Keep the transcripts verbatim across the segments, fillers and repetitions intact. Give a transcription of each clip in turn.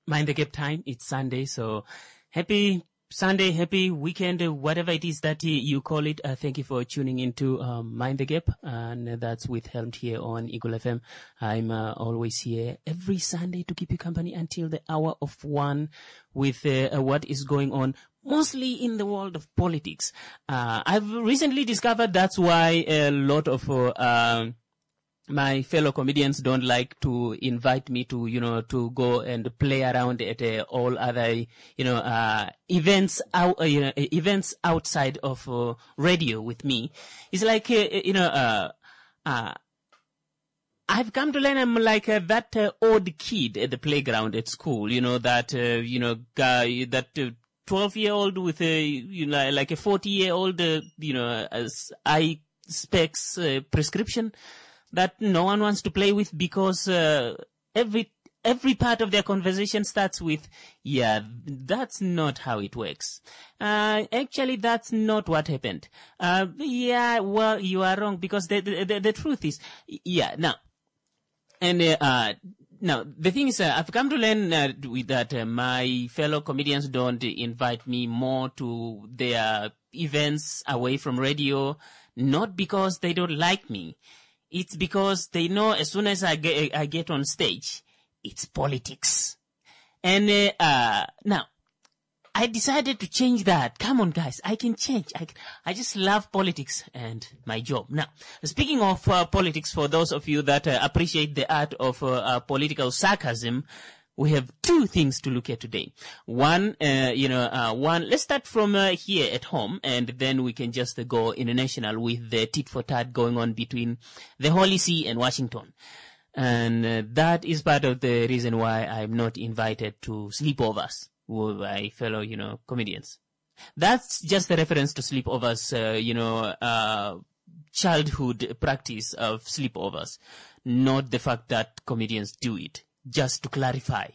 Mind the Gap time. It's Sunday, so happy Sunday, happy weekend, whatever it is that you call it. Uh, thank you for tuning into um, Mind the Gap, and that's with Helmed here on Eagle F M. I'm uh, always here every Sunday to keep you company until the hour of one with uh, what is going on, mostly in the world of politics. Uh, I've recently discovered that's why a lot of uh, uh, my fellow comedians don't like to invite me to, you know, to go and play around at uh, all other, you know, uh, events out, uh, you know, events outside of uh, radio with me. It's like, uh, you know, uh, uh, I've come to learn I'm like uh, that uh, old kid at the playground at school, you know, that, uh, you know, guy, that uh, twelve year old with a, you know, like a forty year old, uh, you know, as eye specs uh, prescription that no one wants to play with because uh, every every part of their conversation starts with, yeah, that's not how it works. Uh, actually, that's not what happened. Uh, yeah, well, you are wrong because the the, the, the truth is, yeah, now, and uh, uh now the thing is, uh, I've come to learn uh, with that uh, my fellow comedians don't invite me more to their events away from radio, not because they don't like me. It's because they know as soon as I get, I get on stage, it's politics. And uh, uh, now, I decided to change that. Come on, guys, I can change. I, I just love politics and my job. Now, speaking of uh, politics, for those of you that uh, appreciate the art of uh, uh, political sarcasm, we have two things to look at today. One, uh, you know, uh, one, let's start from uh, here at home, and then we can just uh, go international with the tit for tat going on between the Holy See and Washington. And uh, that is part of the reason why I'm not invited to sleepovers with my fellow, you know, comedians. That's just a reference to sleepovers, uh, you know, uh, childhood practice of sleepovers, not the fact that comedians do it. Just to clarify,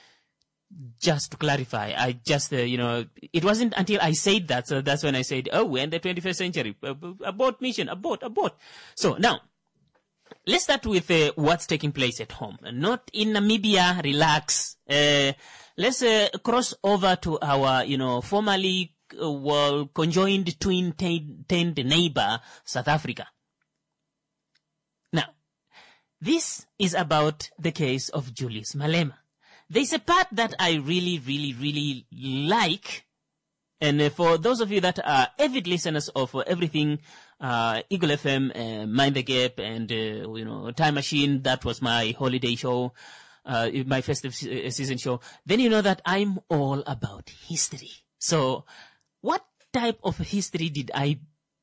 just to clarify, I just, uh, you know, it wasn't until I said that, so that's when I said, oh, we're in the twenty-first century, abort mission, abort, abort. So now, let's start with uh, what's taking place at home. Not in Namibia, relax. Uh, let's uh, cross over to our, you know, formerly uh, well, conjoined twin-tailed neighbor, South Africa. Now, this is about the case of Julius Malema. There's a part that I really, really, really like. And uh, for those of you that are avid listeners of uh, everything, uh, Eagle F M, uh, Mind the Gap, and, uh, you know, Time Machine, that was my holiday show, uh, my festive se- season show, then you know that I'm all about history. So, what type of history did I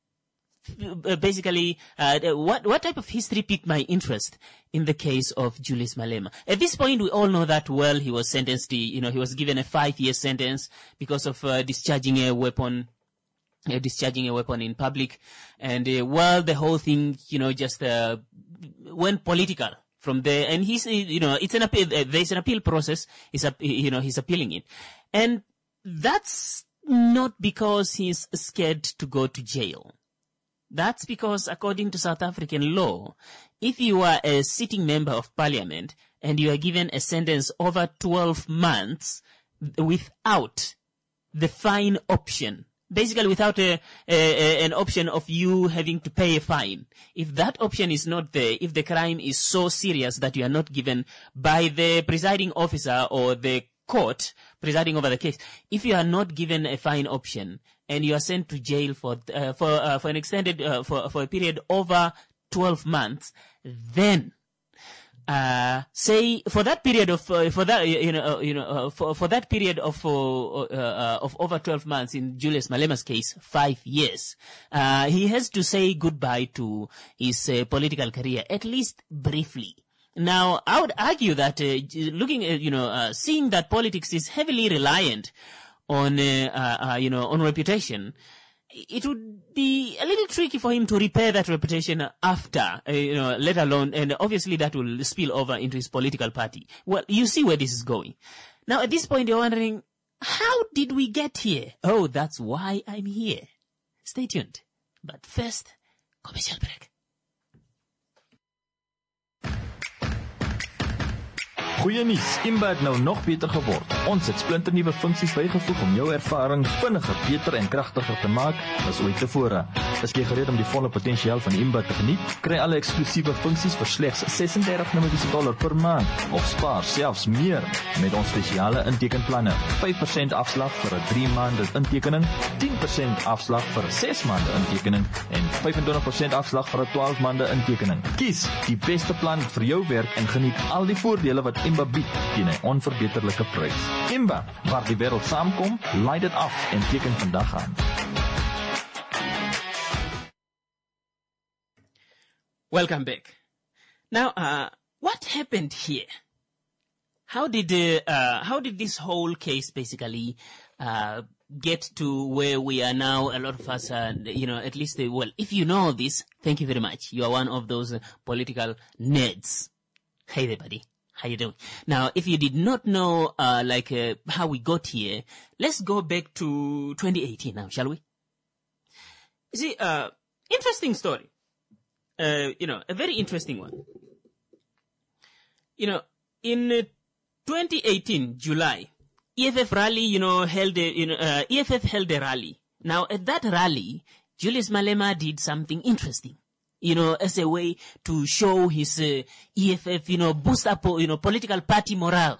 Basically, uh, what what type of history piqued my interest in the case of Julius Malema? At this point, we all know that, well, he was sentenced, you know, he was given a five-year sentence because of uh, discharging a weapon, uh, discharging a weapon in public. And, uh, well, the whole thing, you know, just uh, went political from there. And he's, you know, it's an appeal, uh, there's an appeal process. He's, uh, you know, he's appealing it. And that's not because he's scared to go to jail. That's because, according to South African law, if you are a sitting member of parliament and you are given a sentence over twelve months without the fine option, basically without a, a, a, an option of you having to pay a fine, if that option is not there, if the crime is so serious that you are not given by the presiding officer or the court presiding over the case, if you are not given a fine option and you are sent to jail for uh, for uh, for an extended uh, for for a period over twelve months, then uh say for that period of uh, for that you know uh, you know uh, for for that period of uh, uh, of over twelve months, in Julius Malema's case, five years, uh he has to say goodbye to his uh, political career, at least briefly. Now, I would argue that uh, looking at, you know, uh, seeing that politics is heavily reliant on, uh, uh, uh, you know, on reputation, it would be a little tricky for him to repair that reputation after, uh, you know, let alone, and obviously that will spill over into his political party. Well, you see where this is going. Now, at this point, you're wondering, how did we get here? Oh, that's why I'm here. Stay tuned. But first, commercial break. Goeie nuus, Imba het nou nog beter geword. Ons het splinternuwe funksies bygevoeg om jou ervaring vinniger, beter en kragtiger te maak as ooit tevore. Is jy gereed om die volle potensiaal van Imba te geniet? Kry alle eksklusiewe funksies vir slegs ses en dertig dollar per maand of spaar selfs meer met ons spesiale intekenplanne. vyf persent afslag vir 'n drie maande intekening, tien persent afslag vir 'n ses maande intekening en vyf en twintig persent afslag vir 'n twaalf maande intekening. Kies die beste plan vir jou werk en geniet al die voordele wat Imba bied teen 'n onverbeterlike prys. Imba, waar die wêreld saamkom, laai dit af en teken vandag aan. Welcome back. Now, uh, what happened here? How did uh, uh, how did this whole case basically uh, get to where we are now? A lot of us, uh, you know, at least, uh, well, if you know this, thank you very much. You are one of those uh, political nerds. Hey there, buddy. How you doing? Now, if you did not know, uh, like, uh, how we got here, let's go back to twenty eighteen now, shall we? You see, uh, interesting story. Uh, you know, a very interesting one. You know, in uh, twenty eighteen, July, E F F rally, you know, held a, you know, uh, E F F held a rally. Now, at that rally, Julius Malema did something interesting, you know, as a way to show his uh, E F F, you know, boost up, you know, political party morale.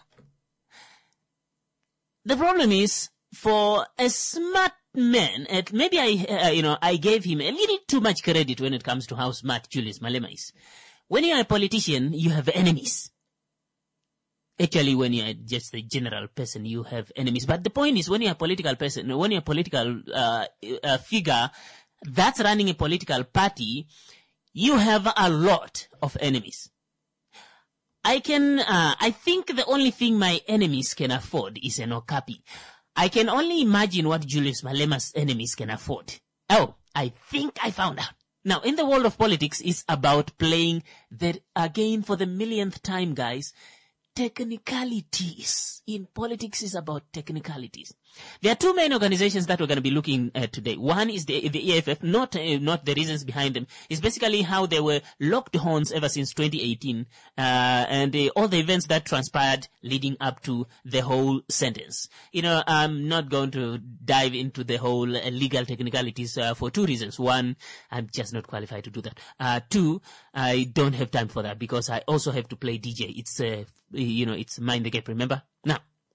The problem is, for a smart man, and maybe I, uh, you know, I gave him a little too much credit when it comes to how smart Julius Malema is. When you are a politician, you have enemies. Actually, when you are just a general person, you have enemies. But the point is, when you're a political person, when you're a political uh, uh, figure that's running a political party, you have a lot of enemies. I can, uh, I think the only thing my enemies can afford is an Okapi. I can only imagine what Julius Malema's enemies can afford. Oh, I think I found out. Now, in the world of politics, it's about playing that again for the millionth time, guys. Technicalities. In politics is about technicalities. There are two main organizations that we're going to be looking at today. One is the, the E F F, not uh, not the reasons behind them. It's basically how they were locked horns ever since twenty eighteen, uh, and uh, all the events that transpired leading up to the whole sentence. You know, I'm not going to dive into the whole uh, legal technicalities uh, for two reasons. One, I'm just not qualified to do that. Uh, two, I don't have time for that because I also have to play D J. It's, uh, you know, it's Mind the Gap, remember? Now,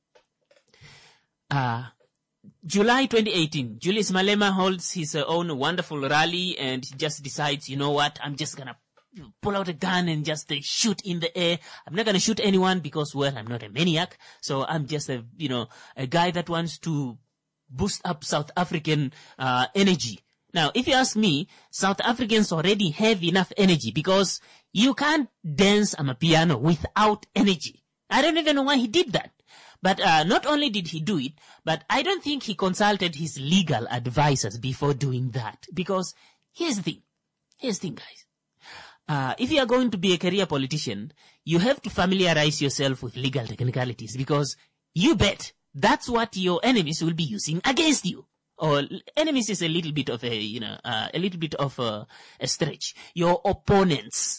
Uh, July twenty eighteen, Julius Malema holds his uh, own wonderful rally and just decides, you know what, I'm just gonna pull out a gun and just uh, shoot in the air. I'm not gonna shoot anyone because, well, I'm not a maniac. So I'm just a, you know, a guy that wants to boost up South African, uh, energy. Now, if you ask me, South Africans already have enough energy because you can't dance amapiano without energy. I don't even know why he did that. But uh, not only did he do it, but I don't think he consulted his legal advisors before doing that. Because here's the thing. Here's the thing, guys. Uh, if you are going to be a career politician, you have to familiarize yourself with legal technicalities. Because you bet that's what your enemies will be using against you. Or enemies is a little bit of a, you know, uh, a little bit of a, a stretch. Your opponents.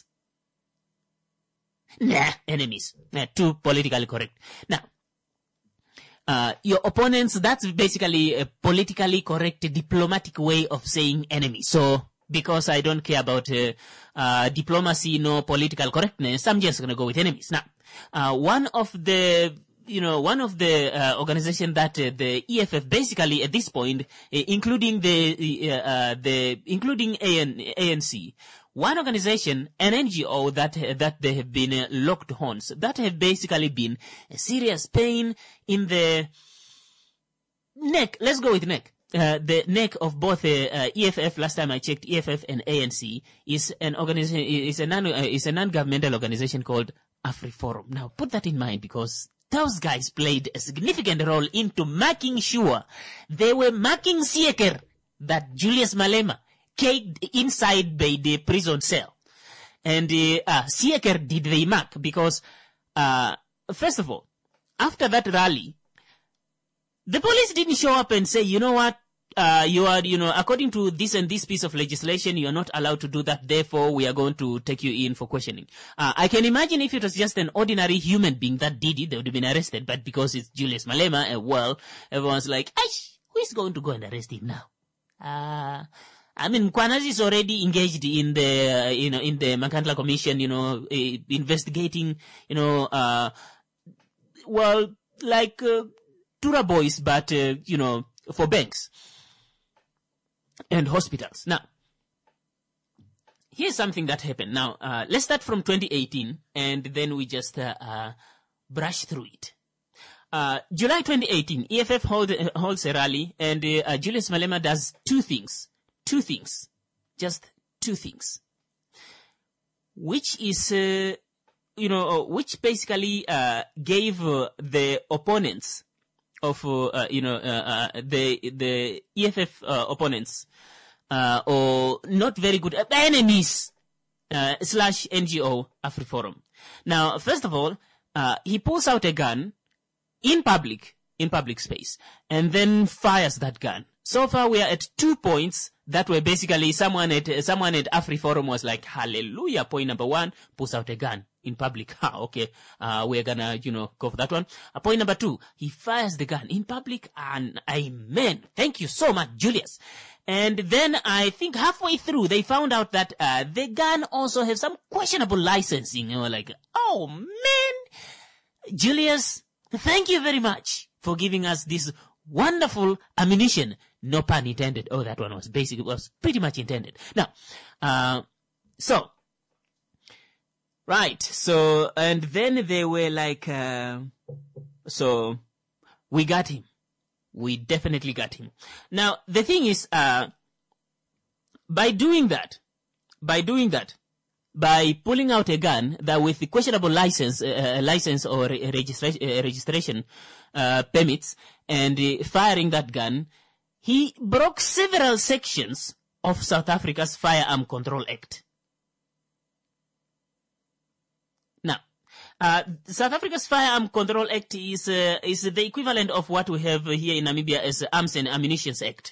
Nah, enemies. Nah, too politically correct. Now, Uh, your opponents, that's basically a politically correct diplomatic way of saying enemy. So, because I don't care about uh, uh, diplomacy, no political correctness, I'm just going to go with enemies. Now, uh, one of the, you know, one of the uh, organization that uh, the E F F basically at this point, uh, including the, uh, uh, the, including A N C, one organization, an N G O that uh, that they have been uh, locked horns, that have basically been a serious pain in the neck. Let's go with neck. Uh, the neck of both uh, uh, E F F. Last time I checked, E F F and A N C is an organization. Is a non uh, is a non-governmental organization called AfriForum. Now, put that in mind because those guys played a significant role into making sure they were marking Sieker that Julius Malema caged inside by the prison cell. And uh, uh, Sieker did the mark because, uh, first of all, after that rally, the police didn't show up and say, you know what, uh, you are, you know, according to this and this piece of legislation, you are not allowed to do that. Therefore, we are going to take you in for questioning. Uh, I can imagine if it was just an ordinary human being that did it, they would have been arrested. But because it's Julius Malema, uh, well, everyone's like, Aish, who is going to go and arrest him now? Uh, I mean, Mkwanazi is already engaged in the, uh, you know, in the Mankandla Commission, you know, uh, investigating, you know, uh, well, like, uh, Tura boys, but, uh, you know, for banks and hospitals. Now, here's something that happened. Now, uh, let's start from twenty eighteen, and then we just uh, uh, brush through it. Uh, July twenty eighteen, E F F hold, uh, holds a rally, and uh, uh, Julius Malema does two things. Two things. Just two things. Which is, uh, you know, which basically uh, gave uh, the opponents of, uh, you know, uh, uh, the the E F F uh, opponents, uh, or not very good uh, enemies, uh, slash N G O AfriForum. Now, first of all, uh, he pulls out a gun in public, in public space, and then fires that gun. So far, we are at two points that were basically someone at uh, someone at AfriForum was like, hallelujah. Point number one, pulls out a gun in public. Ha, okay, uh, we're gonna, you know, go for that one. Uh, point number two, he fires the gun in public, and amen. Thank you so much, Julius. And then I think halfway through, they found out that uh, the gun also has some questionable licensing. And we're like, oh man, Julius, thank you very much for giving us this wonderful ammunition. No pun intended. Oh, that one was basic. It was pretty much intended. Now, uh, so, right. So, and then they were like, uh, so we got him. We definitely got him. Now, the thing is, uh, by doing that, by doing that, by pulling out a gun that with the questionable license, uh, license or re- registration, uh, registration, uh, permits, and uh, firing that gun, he broke several sections of South Africa's Firearm Control Act. Now, uh, South Africa's Firearm Control Act is uh, is the equivalent of what we have here in Namibia as Arms and Ammunition Act.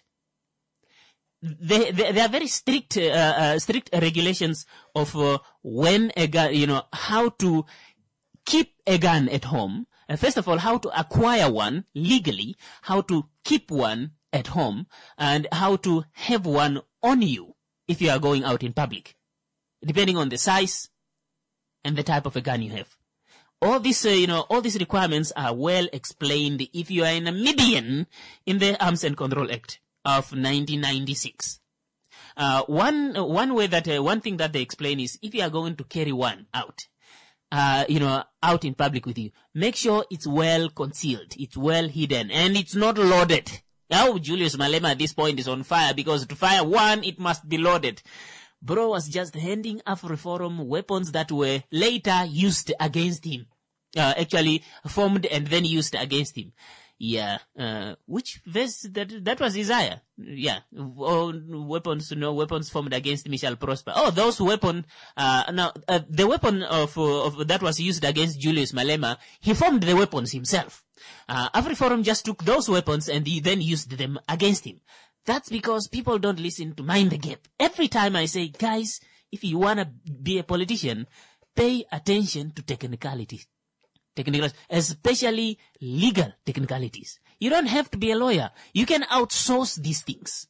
They, they, they are very strict, uh, uh, strict regulations of uh, when a gun, you know, how to keep a gun at home. Uh, first of all, how to acquire one legally, how to keep one at home, and how to have one on you if you are going out in public, depending on the size and the type of a gun you have. All these, uh, you know, all these requirements are well explained if you are a Namibian in the Arms and Control Act of nineteen ninety-six. Uh, one, one way that, uh, one thing that they explain is if you are going to carry one out, uh, you know, out in public with you, make sure it's well concealed, it's well hidden, and it's not loaded. Now, Julius Malema at this point is on fire because to fire one, it must be loaded. Bro was just handing AfriForum weapons that were later used against him. Uh, actually formed and then used against him. Yeah, uh, which verse, that, that was Isaiah. Yeah, all weapons, no weapons formed against me shall prosper. Oh, those weapon, uh, now, uh, the weapon of, of, that was used against Julius Malema, he formed the weapons himself. Uh, AfriForum just took those weapons and he then used them against him. That's because people don't listen to Mind the Gap. Every time I say, guys, if you wanna be a politician, pay attention to technicalities. Technicalities, especially legal technicalities. You don't have to be a lawyer. You can outsource these things.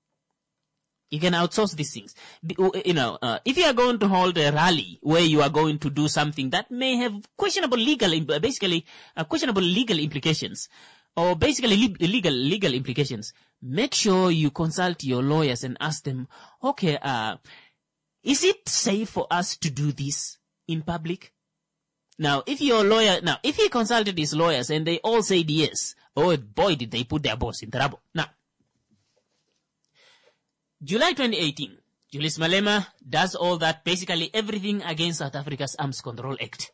You can outsource these things. You know, uh, if you are going to hold a rally where you are going to do something that may have questionable legal, basically uh, questionable legal implications, or basically legal legal implications, make sure you consult your lawyers and ask them, okay, uh, is it safe for us to do this in public? Now, if your lawyer, now, if he consulted his lawyers and they all said yes, oh boy, did they put their boss in trouble. Now, July twenty eighteen, Julius Malema does all that, basically everything against South Africa's Arms Control Act.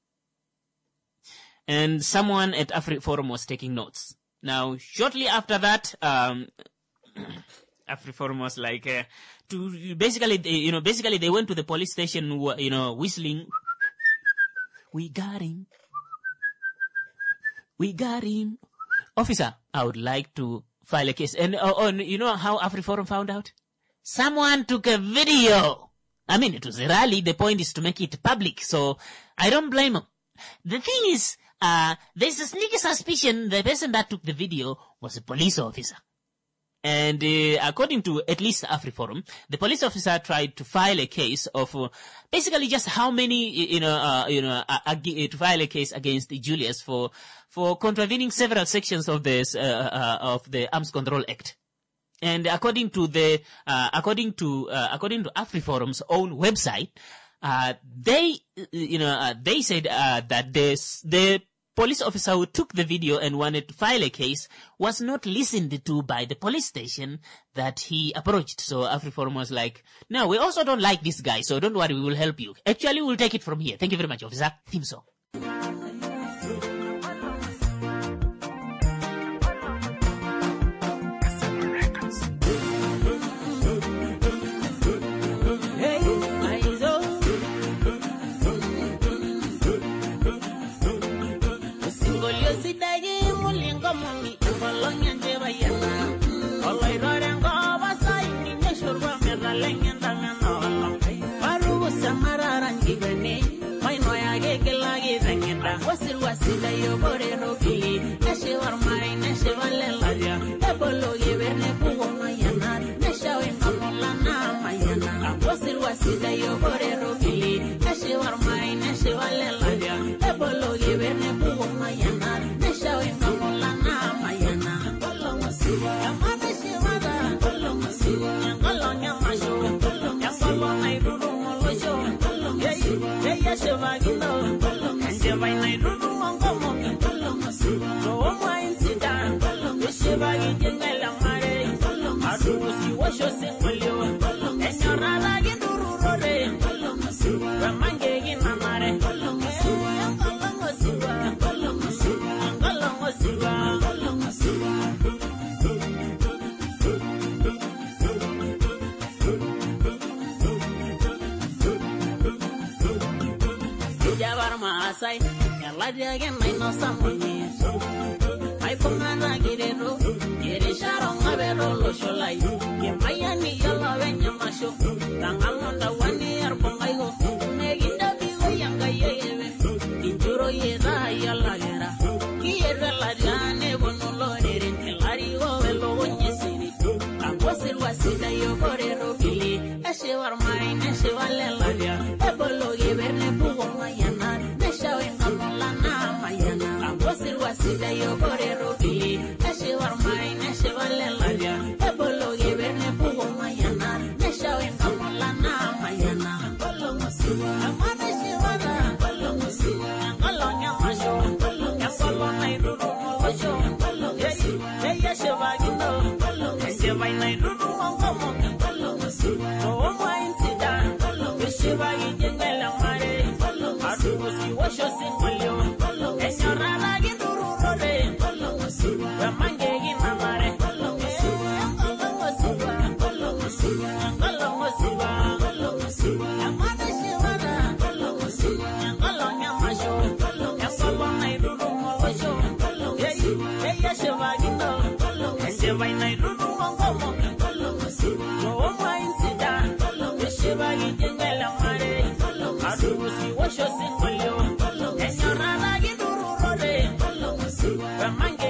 And someone at AfriForum was taking notes. Now, shortly after that, um, AfriForum was like, uh, to basically, you know, basically they went to the police station, you know, whistling. We got him. We got him. Officer, I would like to file a case. And uh, on, you know how AfriForum found out? Someone took a video. I mean, it was a rally. The point is to make it public. So I don't blame them. The thing is, uh, there's a sneaky suspicion the person that took the video was a police officer. And uh, according to at least AfriForum, the police officer tried to file a case of uh, basically just how many, you know, uh, you know, uh, uh, to file a case against Julius for for contravening several sections of this uh, uh, of the Arms Control Act. And according to the uh, according to uh, according to AfriForum's own website, uh, they you know uh, they said uh, that this the police officer who took the video and wanted to file a case was not listened to by the police station that he approached. So AfriForum was like, no, we also don't like this guy, so don't worry, we will help you. Actually, we'll take it from here. Thank you very much, officer. Theme song. Wasir wasida yo borero fili Neshe warmai neshe valeladia Ebolo yeverne pugo mayana Nesha wengamola na mayana Wasir wasida yo borero fili Neshe warmai neshe valeladia Ebolo yeverne pugo mayana Nesha wengamola na mayana Kolo masiwa Yamane shivada Kolo masiwa Kolo nyamasho Yakolo nairudu molosho Yeya yeya shivagino Vai na irudu mongomo kolo masiwa so mwa incident kolo shiva gijengela mare kolo masiwa si washo singolio enyora la giduru rore kolo masiwa ramange gina mare kolo masiwa kolo masiwa kolo masiwa kolo masiwa kolo masiwa Masai, Yaladia again, I know someone is. I Pomana Girero, Yerisharon Avero, Sholai, Gimayani, Yellow and Yamasho, Tangamanda one year Pongayo, Meginda Bigo Yanga, Injuro Yeda Yalagera, Kiera Ladiane, Bonolo, Lario, Velo, Yesini, and was it was it a Yoborero Billy, a shiver mine, a shiver Ladia, Ebolo Yeverne Pugomayana. Wasida yo borero fili Neshe warmai neshe valeladia Ebolo yeverne pugo mayana Nesha wengamola na mayana Kolo masiwa Amane shivada Kolo masiwa Kolo nyamasho Yakolo nairudu molosho Yeya shivagino Neshe nairudu mongomo Kolo masiwa So mwa incident Yeshivagi jengela mare Adugu si washo singolio Enyora la Ramange gina mare kolo masiwa kolo masiwa kolo masiwa kolo masiwa kolo masiwa Amane shivada kolo masiwa kolo nyamasho kolo yakolo nairudu molosho yeya shivagino kolo masiwa nairudu mongomo kolo masiwa so mwa incident yeshivagi jengela mare adugu si washo singolio enyora la giduru rode kolo masiwa Ramange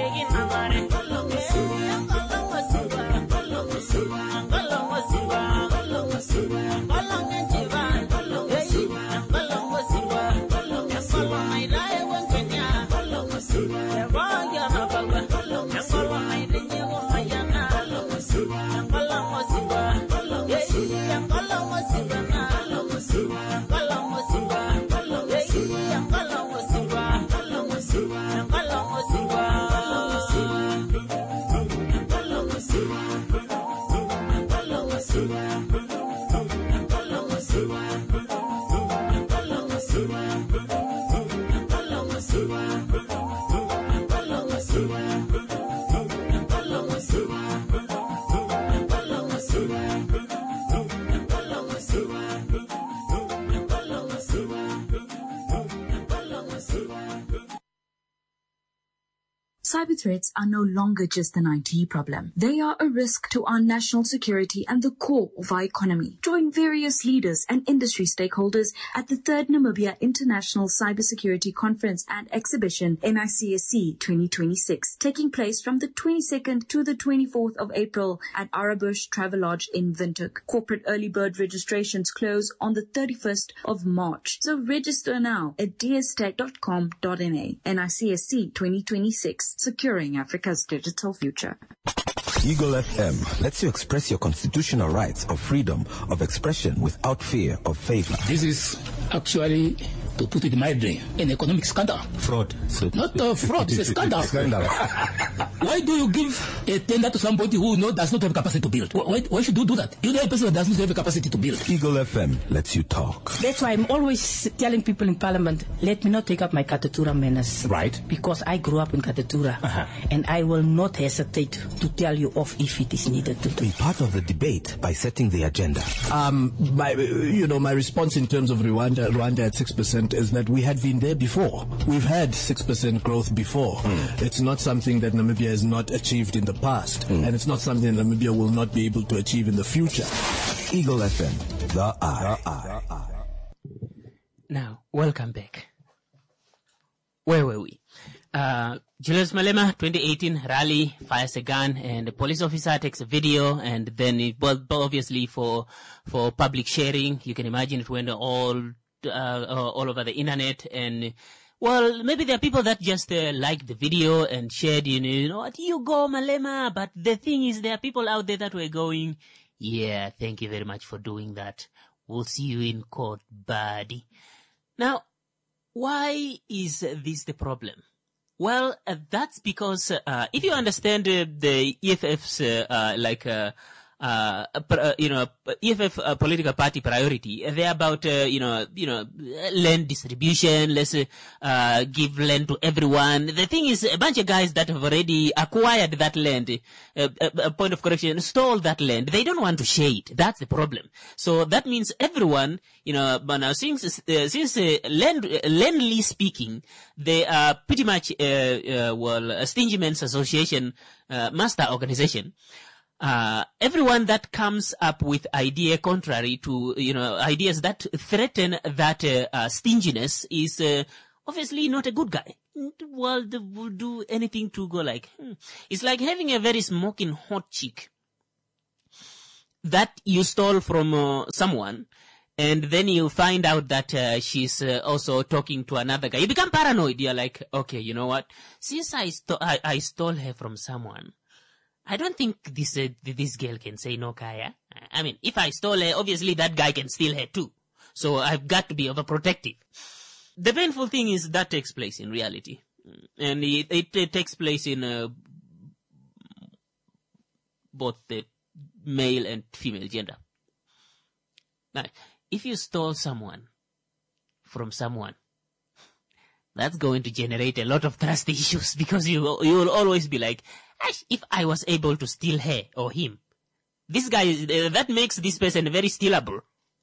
Cyber threats are no longer just an I T problem. They are a risk to our national security and the core of our economy. Join various leaders and industry stakeholders at the third Namibia International Cybersecurity Conference and Exhibition N I C S C twenty twenty-six, taking place from the twenty-second to the twenty-fourth of April at Arabush Travelodge in Windhoek. Corporate early bird registrations close on the thirty-first of March. So register now at d s tech dot com dot n a. N I C S C twenty twenty-six, securing Africa's digital future. Eagle F M lets you express your constitutional rights of freedom of expression without fear of favor. This is actually, to put it mildly, an economic scandal. Fraud. So Not a fraud, it's a scandal. Scandal. Why do you give a tender to somebody who no, does not have capacity to build? Why, why should you do that? You know a person that does not have a capacity to build. Eagle F M lets you talk. That's why I'm always telling people in Parliament, let me not take up my Katatura menace. Right. Because I grew up in Katatura. Uh-huh. And I will not hesitate to tell you off if it is needed to. Be part of the debate by setting the agenda. Um, my, you know, my response in terms of Rwanda, Rwanda at six percent is that we had been there before. We've had six percent growth before. Mm. It's not something that Namibia has not achieved in the past. Mm. And it's not something that Namibia will not be able to achieve in the future. Eagle F M, the eye. The eye. Now, welcome back. Where were we? Uh, Julius Malema, twenty eighteen rally, fires a gun, and a police officer takes a video, and then it, well, obviously for for public sharing. You can imagine it went all uh, all over the internet, and well, maybe there are people that just uh, liked the video and shared, you know, you know, what you go, Malema. But the thing is, there are people out there that were going, yeah, thank you very much for doing that. We'll see you in court, buddy. Now, why is this the problem? Well, uh, that's because uh, if you understand uh, the E F F's uh, uh, like uh, uh, uh, you know E F F uh, political party priority, they're about uh, you know you know land distribution. Let's uh, uh, give land to everyone. The thing is, a bunch of guys that have already acquired that land, uh, a, a point of correction, stole that land. They don't want to share it. That's the problem. So that means everyone, you know, but now since uh, since uh, land uh, landly speaking, they are pretty much uh, uh, well a Stingyman's Association uh, master organization. Uh, everyone that comes up with idea contrary to, you know, ideas that threaten that uh, uh, stinginess is uh, obviously not a good guy. Well, they would do anything to go like, hmm. It's like having a very smoking hot chick that you stole from uh, someone, and then you find out that uh, she's uh, also talking to another guy. You become paranoid. You're like, okay, you know what? Since I, sto- I, I stole her from someone, I don't think this uh, this girl can say no, Kaya. I mean, if I stole her, obviously that guy can steal her too. So I've got to be overprotective. The painful thing is that takes place in reality. And it, it, it takes place in uh, both the male and female gender. Now, if you stole someone from someone, that's going to generate a lot of trust issues, because you you will always be like, if I was able to steal her or him, this guy, uh, that makes this person very stealable.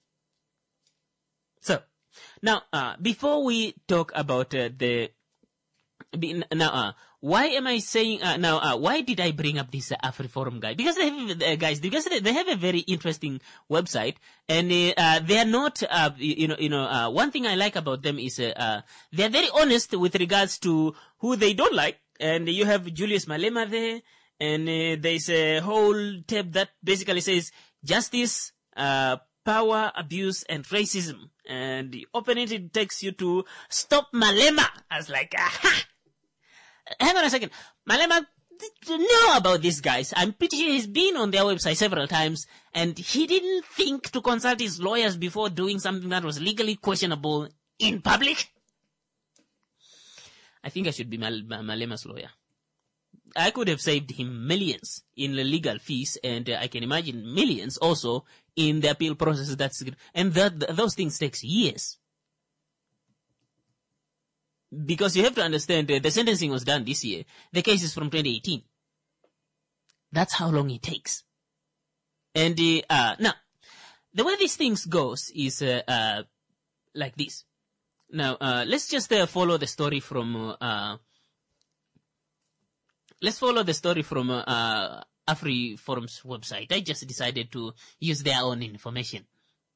So, now, uh, before we talk about uh, the, now, uh, why am I saying, uh, now, uh, why did I bring up this uh, AfriForum guy? Because they have, uh, guys, because they, they have a very interesting website, and uh, they are not, uh, you know, you know, uh, one thing I like about them is uh, uh, they are very honest with regards to who they don't like. And you have Julius Malema there, and uh, there's a whole tab that basically says justice, uh, power, abuse, and racism. And you open it, it takes you to Stop Malema. I was like, aha! Hang on a second. Malema know about these guys. I'm pretty sure he's been on their website several times, and he didn't think to consult his lawyers before doing something that was legally questionable in public. I think I should be Mal- Malema's lawyer. I could have saved him millions in the legal fees, and uh, I can imagine millions also in the appeal process. That's and that th- those things takes years, because you have to understand uh, the sentencing was done this year. The case is from twenty eighteen. That's how long it takes. And uh, uh, now, the way these things goes is uh, uh, like this. Now, uh, let's just uh, follow the story from uh, let's follow the story from uh, AfriForum's website. I just decided to use their own information.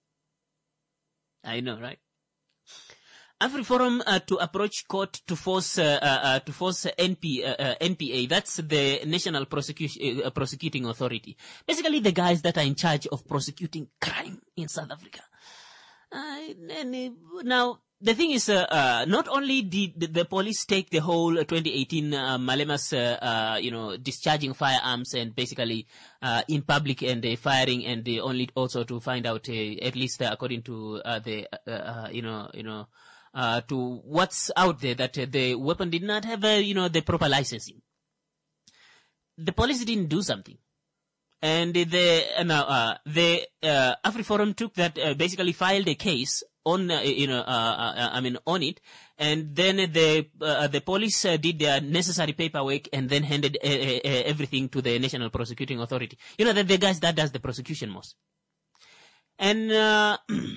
I know, right? AfriForum uh, to approach court to force uh, uh, to force N P, uh, uh, N P A. That's the National Prosecution uh, Prosecuting Authority. Basically, the guys that are in charge of prosecuting crime in South Africa. Uh, and, uh, now, the thing is, uh, uh, not only did the, the police take the whole twenty eighteen uh, Malema's, uh, uh, you know, discharging firearms and basically uh, in public and uh, firing, and uh, only also to find out, uh, at least uh, according to uh, the, uh, uh, you know, you know. Uh, to what's out there, that uh, the weapon did not have, uh, you know, the proper licensing. The police didn't do something. And the, uh, now, uh, the, uh, AfriForum took that, uh, basically filed a case on, uh, you know, uh, uh, I mean, on it. And then the, uh, the police uh, did their necessary paperwork and then handed uh, uh, everything to the National Prosecuting Authority. You know, the, the guys that does the prosecution most. And, uh,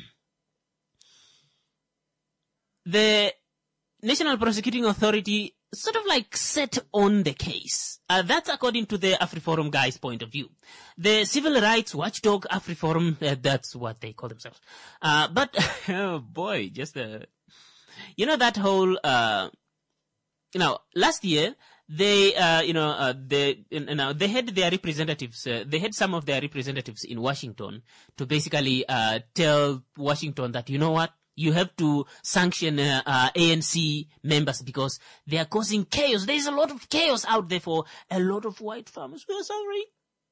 the National Prosecuting Authority sort of like set on the case. Uh, that's according to the AfriForum guys' point of view. The civil rights watchdog AfriForum, uh, that's what they call themselves. Uh, but, oh boy, just, uh, you know, that whole, uh, you know, last year, they, uh, you know, uh, they, you know, they had their representatives, uh, they had some of their representatives in Washington to basically, uh, tell Washington that, you know what? You have to sanction uh, uh, A N C members because they are causing chaos. There is a lot of chaos out there for a lot of white farmers. We are sorry.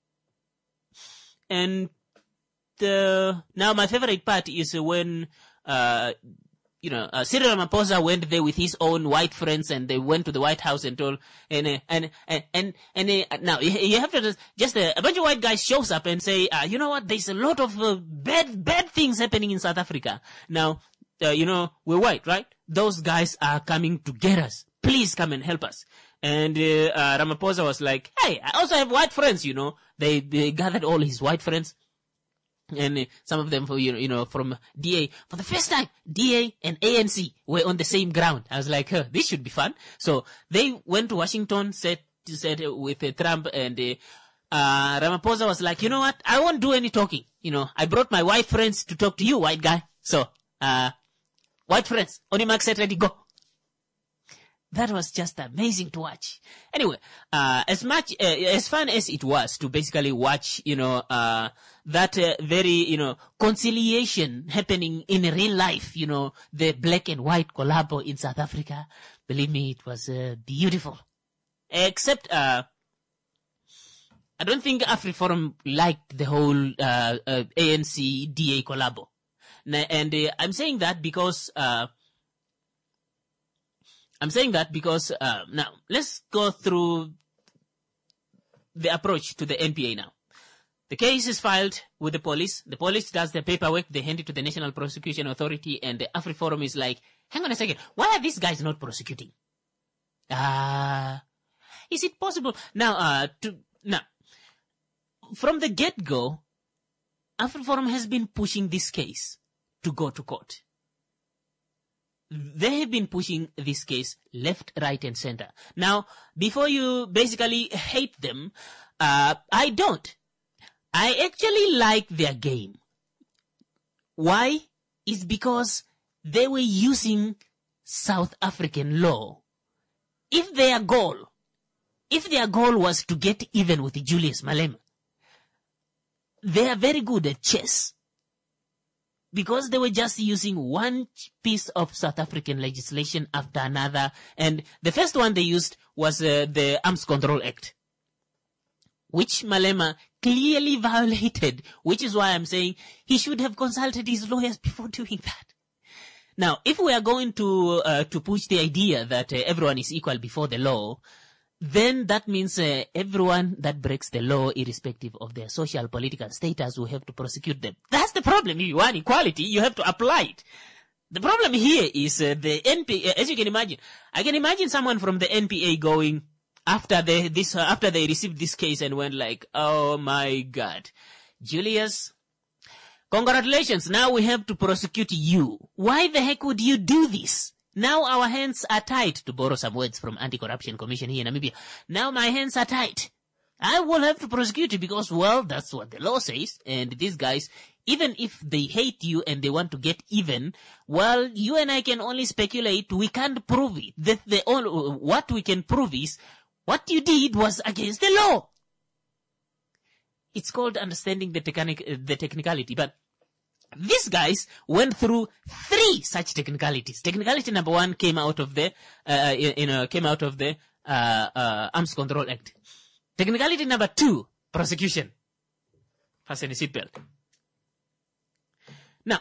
And the, now my favorite part is when, uh, you know, uh, Cyril Ramaphosa went there with his own white friends, and they went to the White House and told, and, uh, and, and, and, and uh, now you, you have to just, just uh, a bunch of white guys shows up and say, uh, you know what, there's a lot of uh, bad, bad things happening in South Africa. Now, uh, you know, we're white, right? Those guys are coming to get us. Please come and help us. And, uh, uh, Ramaphosa was like, hey, I also have white friends, you know. They, they gathered all his white friends. And uh, some of them, for, you know, you know, from D A. For the first time, D A and A N C were on the same ground. I was like, huh, this should be fun. So they went to Washington, said, said uh, with uh, Trump, and uh, uh, Ramaphosa was like, you know what? I won't do any talking. You know, I brought my white friends to talk to you, white guy. So, uh, white friends, on your mark, set, ready, go. That was just amazing to watch. Anyway, uh, as much, uh, as fun as it was to basically watch, you know, uh, that uh, very, you know, conciliation happening in real life, you know, the black and white collabo in South Africa, believe me, it was uh, beautiful. Except, uh, I don't think AfriForum liked the whole uh, uh, A N C D A collabo. And uh, I'm saying that because, uh, I'm saying that because, uh, now, let's go through the approach to the N P A now. The case is filed with the police. The police does the paperwork. They hand it to the National Prosecution Authority, and the AfriForum is like, hang on a second. Why are these guys not prosecuting? Uh, is it possible? Now, uh, to, now, from the get-go, AfriForum has been pushing this case to go to court. They have been pushing this case left, right, and center. Now, before you basically hate them, uh, I don't. I actually like their game. Why? It's because they were using South African law. If their goal, if their goal was to get even with Julius Malema, they are very good at chess. Because they were just using one piece of South African legislation after another. And the first one they used was uh, the Arms Control Act, which Malema clearly violated, which is why I'm saying he should have consulted his lawyers before doing that. Now, if we are going to uh, to push the idea that uh, everyone is equal before the law, then that means uh, everyone that breaks the law, irrespective of their social, political status, will have to prosecute them. That's the problem. If you want equality, you have to apply it. The problem here is uh, the N P A, as you can imagine. I can imagine someone from the N P A going, after they, this, uh, after they received this case and went like, oh my God, Julius, congratulations, now we have to prosecute you. Why the heck would you do this? Now our hands are tied, to borrow some words from Anti-Corruption Commission here in Namibia. Now my hands are tied. I will have to prosecute you because, well, that's what the law says. And these guys, even if they hate you and they want to get even, well, you and I can only speculate. We can't prove it. The, the, all, what we can prove is what you did was against the law. It's called understanding the, technic- the technicality. But these guys went through three such technicalities. Technicality number one came out of the, uh, you know, came out of the uh, uh, Arms Control Act. Technicality number two, prosecution. Fasten a seatbelt. Now,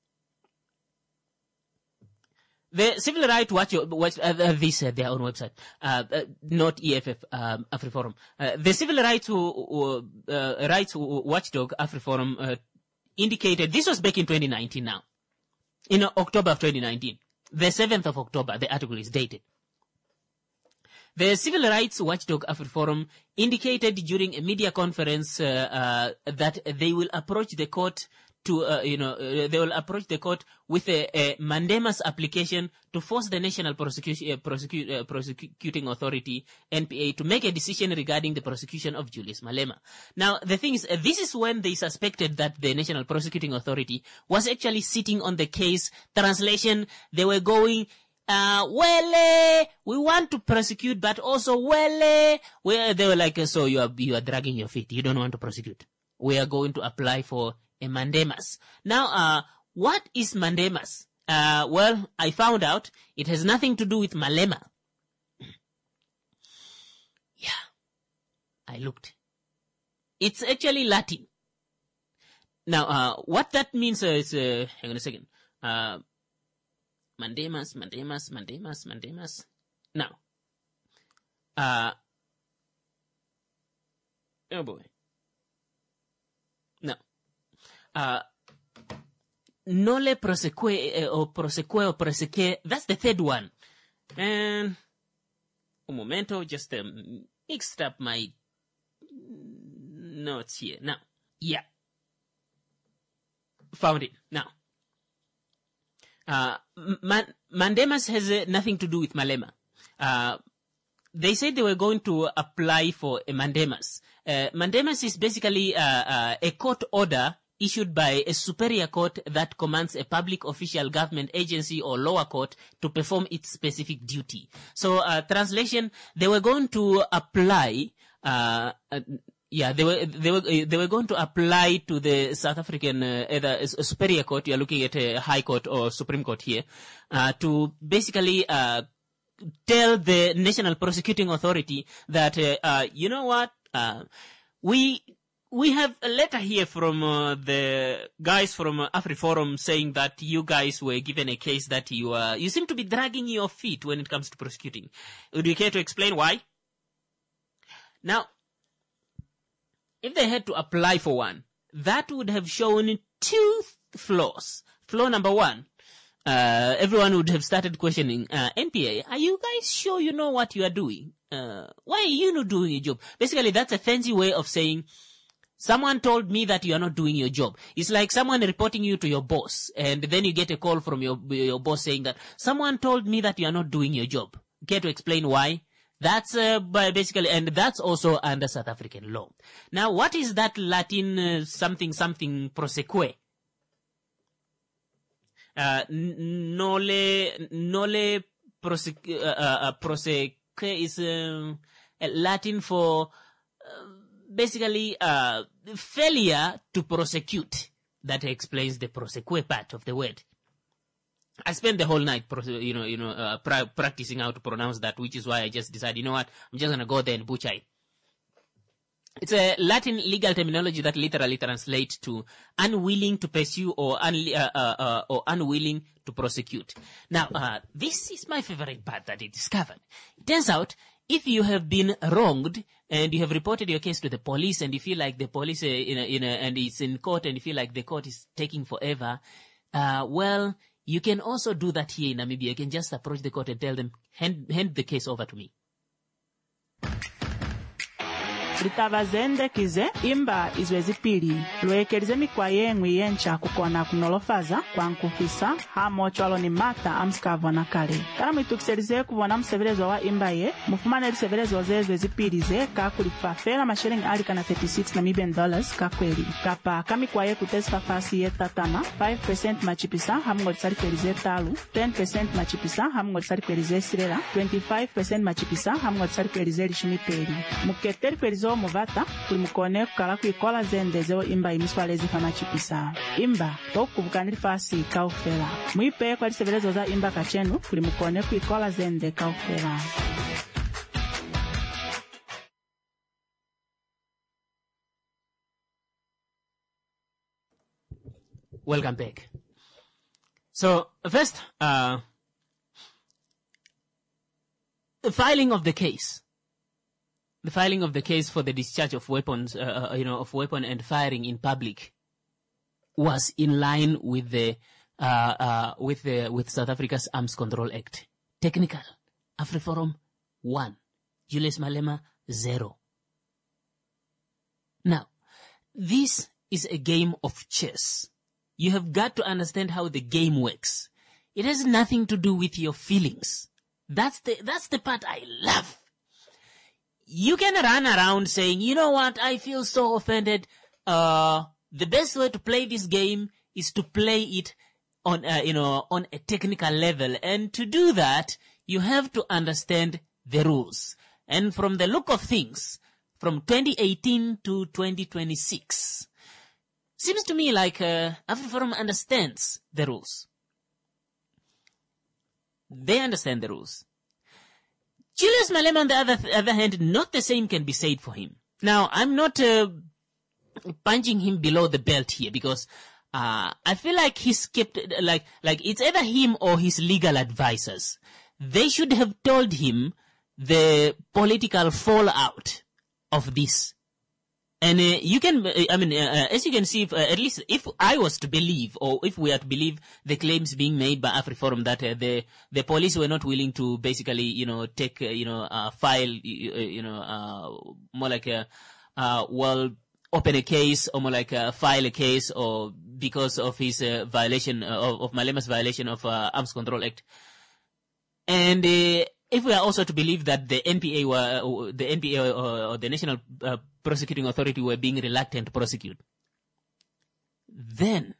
the Civil Rights Watch, watch uh, this uh, their own website, uh, uh, not E F F, um, AfriForum. Uh, the Civil Rights uh, Rights Watchdog AfriForum uh, indicated this was back in twenty nineteen. Now, in October of twenty nineteen, the seventh of October, the article is dated. The Civil Rights Watchdog AfriForum indicated during a media conference uh, uh, that they will approach the court to, uh, you know, uh, they will approach the court with a, a mandamus application to force the National Prosecution, uh, Prosecute, uh, Prosecuting Authority, N P A, to make a decision regarding the prosecution of Julius Malema. Now, the thing is, uh, this is when they suspected that the National Prosecuting Authority was actually sitting on the case. Translation, they were going, Uh, well, uh, we want to prosecute, but also, well, uh, well, they were like, uh, so you are, you are dragging your feet. You don't want to prosecute. We are going to apply for a mandamus. Now, uh, what is mandamus? Uh, well, I found out it has nothing to do with Malema. Yeah. I looked. It's actually Latin. Now, uh, what that means uh, is, uh, hang on a second. Uh, Mandamus, mandamus, mandamus, mandamus. Now, uh, oh boy. No. Uh, nole proseque, or proseque, or proseque, that's the third one. And, un momento, just um, mixed up my notes here. Now, yeah. Found it. Now. Uh, man, mandamus has uh, nothing to do with Malema. Uh, they said they were going to apply for a mandamus. Uh, mandamus is basically uh, uh, a court order issued by a superior court that commands a public official, government agency or lower court to perform its specific duty. So, uh, translation, they were going to apply, uh, uh Yeah, they were they were they were going to apply to the South African uh, either a superior court. You are looking at a high court or Supreme Court here, uh, to basically uh, tell the National Prosecuting Authority that uh, uh, you know what, uh, we we have a letter here from uh, the guys from uh, AfriForum saying that you guys were given a case that you uh, you seem to be dragging your feet when it comes to prosecuting. Would you care to explain why? Now, if they had to apply for one, that would have shown two flaws. Flaw number one, uh, everyone would have started questioning, uh, N P A, are you guys sure you know what you are doing? Uh, why are you not doing your job? Basically, that's a fancy way of saying, someone told me that you are not doing your job. It's like someone reporting you to your boss, and then you get a call from your, your boss saying that, someone told me that you are not doing your job. Care to explain why? That's uh, basically, and that's also under South African law. Now, what is that Latin uh, something something proseque? Uh, nole nole proseque, uh, uh, proseque is uh, Latin for uh, basically uh, failure to prosecute. That explains the proseque part of the word. I spent the whole night, you know, you know, uh, pra- practicing how to pronounce that, which is why I just decided, you know what, I'm just gonna go there and butcher it. It's a Latin legal terminology that literally translates to unwilling to pursue or, un- uh, uh, uh, or unwilling to prosecute. Now, uh, this is my favorite part that I discovered. It turns out, if you have been wronged and you have reported your case to the police and you feel like the police, uh, in a, in a, and it's in court and you feel like the court is taking forever, uh, well, you can also do that here in Namibia. You can just approach the court and tell them, hand, hand the case over to me. litavazende kize imba izwezipili lwekelize mikwa yeng'wi yencha kukona kunolofaza kwa nkufisa hamo chwalo ni mata amskavona kale kana mwitukiselize kuvona msevelezo wa imba ye mufumane lisevelezo zezwe zipilize kakulifafela mashilingi ali kana thirty-six Namibian dollars kakweli kapa kamikwa ye kutesfa fasi ye tatama five percent machipisa hamungo lisalikwelize talu ten percent machipisa hamungo lisalikwelize silela twenty-five percent machipisa hamungo lisalikwelize lishumipeli muketeli kwelizo muvata kuli mukone kukala kuikola zende zeo imba imiswalezi fa machipisa imba tokuvukanili fasi kaufela mwipe kwa lisevelezo za imba kachenu kuli mukone kuikola zende kaufela. Welcome back. So first, uh, the filing of the case, the filing of the case for the discharge of weapons, uh, you know, of weapon and firing in public, was in line with the uh, uh, with the with South Africa's Arms Control Act. Technical, AfriForum one, Julius Malema zero. Now, this is a game of chess. You have got to understand how the game works. It has nothing to do with your feelings. That's the, that's the part I love. You can run around saying, you know what, I feel so offended. Uh, the best way to play this game is to play it on, uh, you know, on a technical level. And to do that, you have to understand the rules. And from the look of things, from twenty eighteen to twenty twenty-six, seems to me like uh, AfriForum understands the rules. They understand the rules. Julius Malema, on the other, other hand, not the same can be said for him. Now, I'm not uh, punching him below the belt here because uh, I feel like he's kept, like, like it's either him or his legal advisors. They should have told him the political fallout of this. And uh, you can, uh, I mean, uh, as you can see, if, uh, at least if I was to believe, or if we are to believe the claims being made by AfriForum that uh, the the police were not willing to basically, you know, take, uh, you know, uh, file, you, uh, you know, uh, more like a, uh, well, open a case, or more like a file a case, or because of his uh, violation uh, of, of Malema's violation of uh, Arms Control Act. And uh, if we are also to believe that the N P A were, the N P A or, or the National uh, Prosecuting Authority were being reluctant to prosecute, then,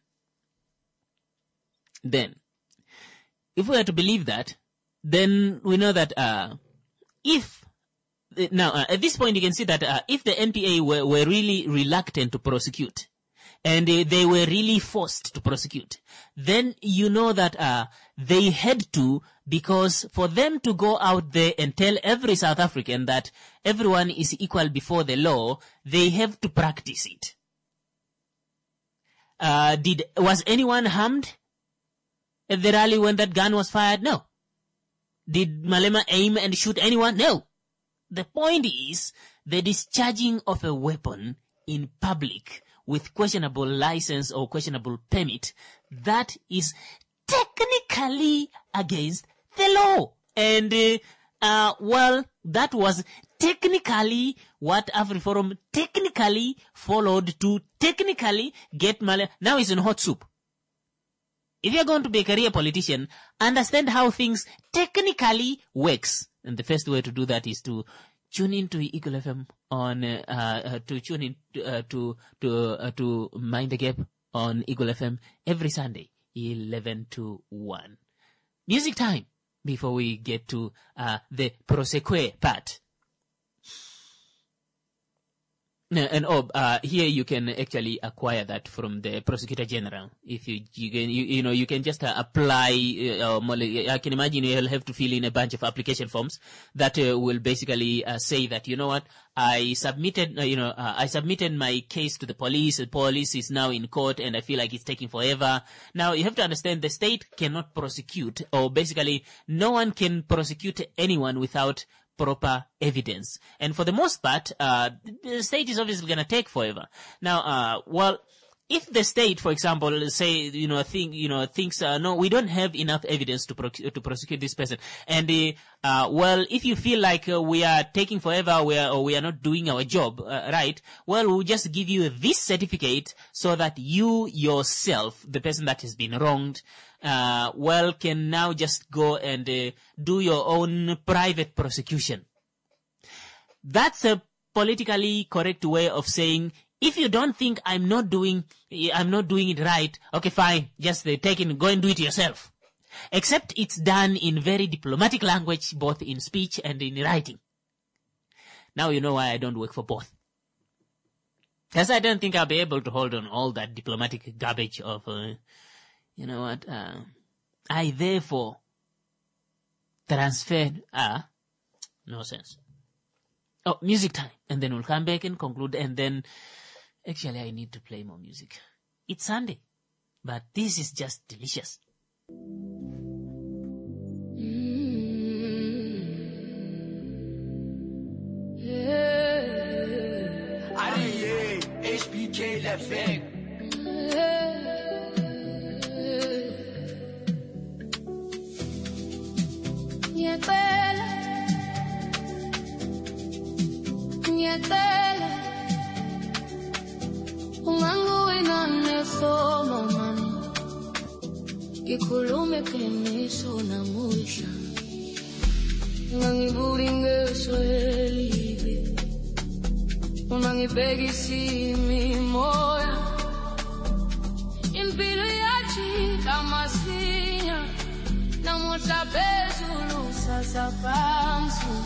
then, if we are to believe that, then we know that uh, if, now uh, at this point you can see that uh, if the N P A were, were really reluctant to prosecute, and uh, they were really forced to prosecute, then you know that uh, they had to, because for them to go out there and tell every South African that everyone is equal before the law, they have to practice it. Uh, did, was anyone harmed at the rally when that gun was fired? No. Did Malema aim and shoot anyone? No. The point is the discharging of a weapon in public with questionable license or questionable permit, that is technically against the law. And, uh, uh, well, that was technically what AfriForum technically followed to technically get Malema. Now he's in hot soup. If you're going to be a career politician, understand how things technically works. And the first way to do that is to tune in to Eagle F M on, uh, uh, to tune in to, uh, to, to, uh, to Mind the Gap on Eagle F M every Sunday, eleven to one. Music time before we get to, uh, the Proseque part. And oh, uh, here you can actually acquire that from the Prosecutor General. If you, you can, you, you know, you can just uh, apply, uh, I can imagine you'll have to fill in a bunch of application forms that uh, will basically uh, say that, you know what, I submitted, uh, you know, uh, I submitted my case to the police, the police is now in court and I feel like it's taking forever. Now you have to understand the state cannot prosecute, or basically no one can prosecute anyone without proper evidence. And for the most part, uh, the state is obviously going to take forever. Now, uh, well, if the state, for example, say, you know, think, you know, thinks, uh, no, we don't have enough evidence to pro- to prosecute this person, and uh, uh, well, if you feel like uh, we are taking forever, we are, or we are not doing our job uh, right, well, we'll just give you this certificate so that you yourself, the person that has been wronged, uh, well, can now just go and uh, do your own private prosecution. That's a politically correct way of saying, if you don't think I'm not doing, I'm not doing it right, okay, fine, just uh, take it, go and do it yourself. Except it's done in very diplomatic language, both in speech and in writing. Now you know why I don't work for both. Because I don't think I'll be able to hold on all that diplomatic garbage of, uh, you know what, uh, I therefore transferred, ah, uh, no sense. Oh, music time. And then we'll come back and conclude, and then actually, I need to play more music. It's Sunday, but this is just delicious. Mm. Yeah. Allez, H B K l'effet. Nyekele, nyekele. Ungangu inanefoma mani Ikulume kemiso na muisha Ungangiburinge swelibe Unangibegi simi moya Impilo yachi kama sinya Na mota bezulu sasa pamsu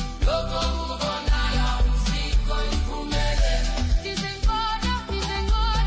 Dicen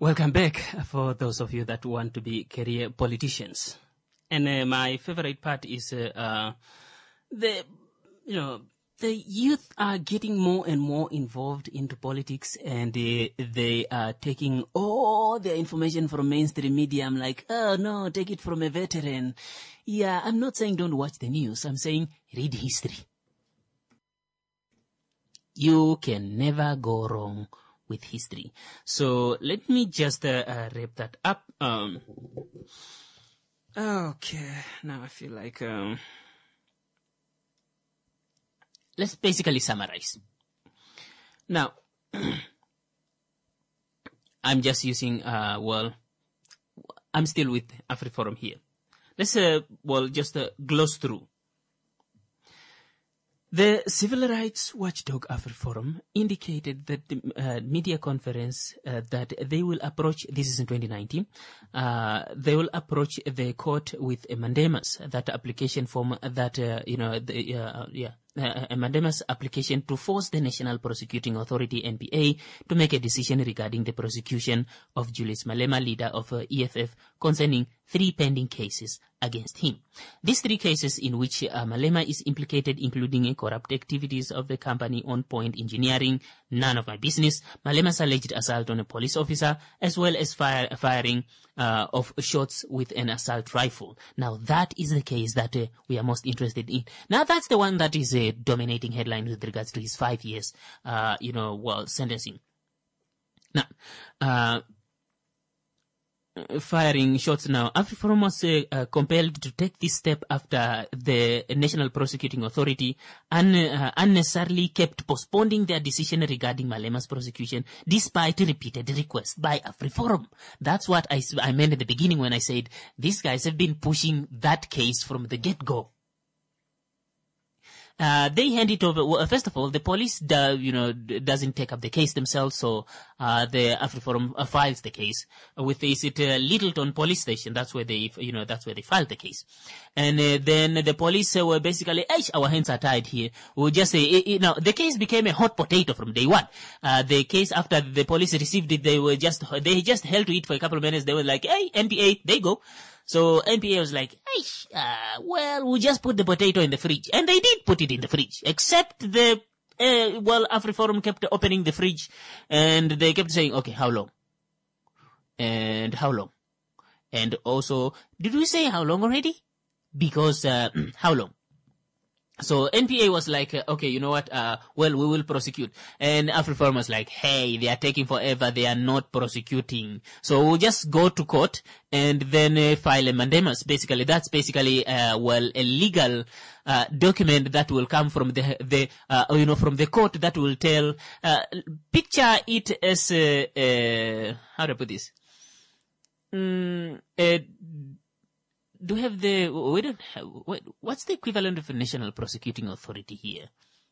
Welcome back for those of you that want to be career politicians. And uh, my favorite part is uh, uh, the, you know, the youth are getting more and more involved into politics, and they, they are taking all their information from mainstream media. I'm like, oh no, take it from a veteran. Yeah, I'm not saying don't watch the news. I'm saying read history. You can never go wrong with history. So let me just uh, uh, wrap that up. Um, okay, now I feel like um, let's basically summarize. Now, I'm just using uh, well, I'm still with AfriForum here. Let's uh, well just uh, gloss through. The Civil Rights Watchdog AfriForum indicated that the uh, media conference uh, that they will approach, this is in twenty nineteen, uh, they will approach the court with a mandamus, that application form that, uh, you know, the, uh, yeah, uh, a mandamus application to force the National Prosecuting Authority, N P A, to make a decision regarding the prosecution of Julius Malema, leader of uh, E F F, concerning three pending cases against him. These three cases in which uh, Malema is implicated, including uh, corrupt activities of the company On Point Engineering, None of My Business, Malema's alleged assault on a police officer, as well as fire, firing uh, of shots with an assault rifle. Now that is the case that uh, we are most interested in. Now that's the one that is a dominating headline with regards to his five years, uh, you know, well, sentencing. Now, uh, firing shots now. AfriForum was uh, uh, compelled to take this step after the National Prosecuting Authority un- uh, unnecessarily kept postponing their decision regarding Malema's prosecution despite repeated requests by AfriForum. That's what I, I meant at the beginning when I said these guys have been pushing that case from the get-go. Uh, they hand it over. Well, first of all, the police, do, you know, doesn't take up the case themselves, so uh, the AfriForum uh, files the case with is it uh, Littleton police station. That's where they, you know, that's where they filed the case, and uh, then the police uh, were basically, "Hey, our hands are tied here." We'll just say, you know, the case became a hot potato from day one. Uh, the case after the police received it, they were just they just held to it for a couple of minutes. They were like, "Hey, N P A, there you go." So N P A was like, hey, uh, well, we'll just put the potato in the fridge. And they did put it in the fridge, except the, uh, well, AfriForum kept opening the fridge and they kept saying, okay, how long? And how long? And also, did we say how long already? Because, uh, how long? So N P A was like, uh, okay, you know what, uh, well, we will prosecute. And AfriForum was like, hey, they are taking forever, they are not prosecuting. So we'll just go to court and then uh, file a mandamus. Basically, that's basically, uh, well, a legal, uh, document that will come from the, the, uh, you know, from the court that will tell, uh, picture it as, uh, uh, how do I put this? Mm, a, Do we have the, we don't have, what, what's the equivalent of a National Prosecuting Authority here?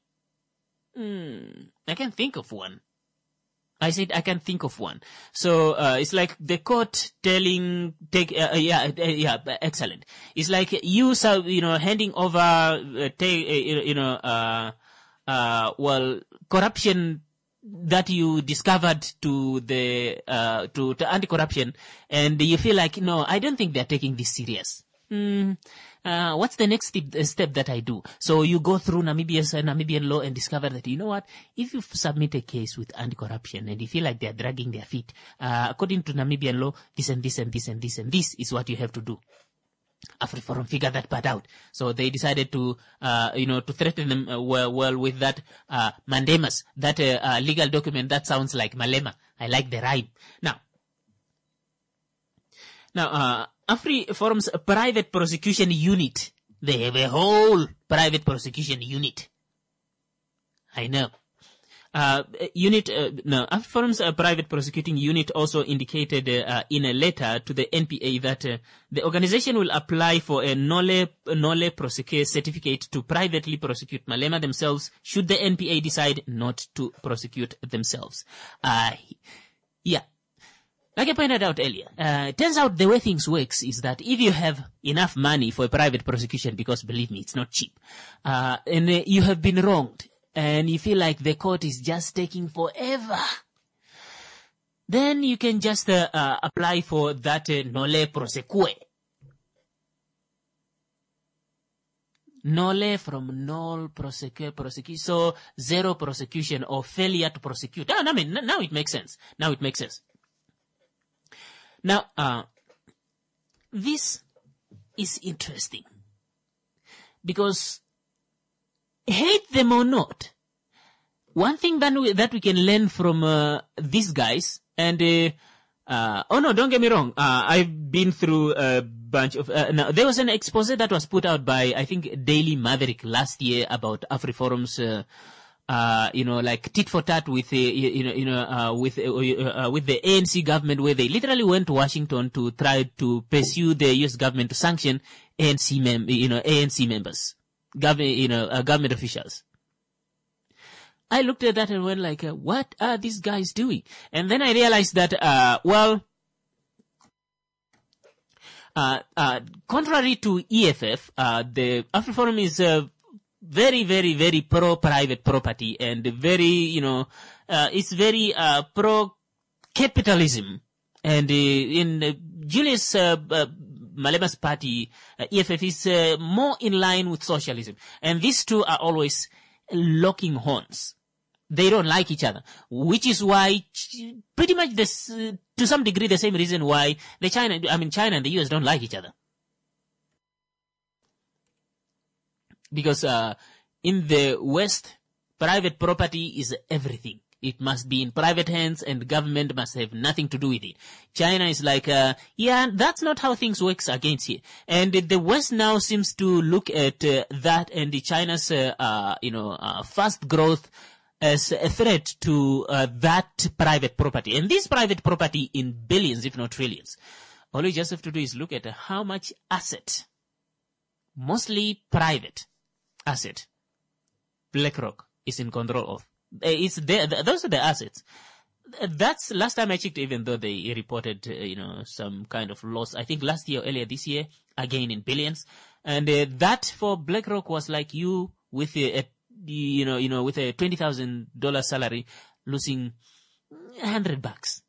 Hmm, I can't think of one. I said I can't think of one. So, uh, it's like the court telling, take, uh, yeah, uh, yeah, excellent. It's like you, you know, handing over, uh, take, uh, you know, uh, uh, well, corruption that you discovered to the, uh, to, to anti-corruption, and you feel like, no, I don't think they're taking this serious. Hmm, uh, what's the next step, uh, step that I do? So you go through Namibia's, uh, Namibian law and discover that, you know what, if you submit a case with anti-corruption and you feel like they're dragging their feet, uh, according to Namibian law, this and this and this and this and this is what you have to do. AfriForum figured that part out. So they decided to, uh, you know, to threaten them, uh, well, well, with that, uh, mandamus, that, uh, uh, legal document that sounds like Malema. I like the rhyme. Now, now, uh, AfriForum's private prosecution unit, they have a whole private prosecution unit. I know. Uh, unit, uh, no, AfriForum's uh, private prosecuting unit also indicated uh, in a letter to the N P A that uh, the organization will apply for a nolle, nolle prosequi certificate to privately prosecute Malema themselves should the N P A decide not to prosecute themselves. Uh, yeah. Like I pointed out earlier, uh, it turns out the way things works is that if you have enough money for a private prosecution, because believe me, it's not cheap, uh, and uh, you have been wronged, and you feel like the court is just taking forever, then you can just uh, uh, apply for that uh, nolle prosequi. Nolle from null prosecute, prosecute, so zero prosecution or failure to prosecute. Ah, I mean, now it makes sense. Now it makes sense. Now, uh, this is interesting because hate them or not, one thing that we, that we can learn from uh, these guys, and uh, uh, oh no, don't get me wrong, uh, I've been through a bunch of, uh, now, there was an expose that was put out by, I think, Daily Maverick last year about AfriForum's, uh, uh, you know, like tit for tat with, uh, you know, you know, uh, with, uh, uh, with the A N C government, where they literally went to Washington to try to pursue the U S government to sanction A N C mem, you know, A N C members, government, you know, uh, government officials. I looked at that and went like, uh, what are these guys doing? And then I realized that, uh, well, uh, uh, contrary to E F F, uh, the AfriForum is, uh, very, very, very pro-private property and very, you know, uh, it's very, uh, pro-capitalism. And, uh, in uh, Julius, uh, uh Malema's party, uh, E F F is, uh, more in line with socialism. And these two are always locking horns. They don't like each other, which is why pretty much this, uh, to some degree, the same reason why the China, I mean, China and the U S don't like each other. Because, uh, in the West, private property is everything. It must be in private hands and government must have nothing to do with it. China is like, uh, yeah, that's not how things works against here. And the West now seems to look at uh, that and the China's, uh, uh, you know, uh, fast growth as a threat to uh, that private property. And this private property in billions, if not trillions. All you just have to do is look at how much asset, mostly private asset, BlackRock is in control of. It's there, those are the assets. That's last time I checked, even though they reported, uh, you know, some kind of loss. I think last year or earlier this year, again in billions. And uh, that for BlackRock was like you with a, a you know, you know, with a twenty thousand dollars salary, losing a hundred bucks.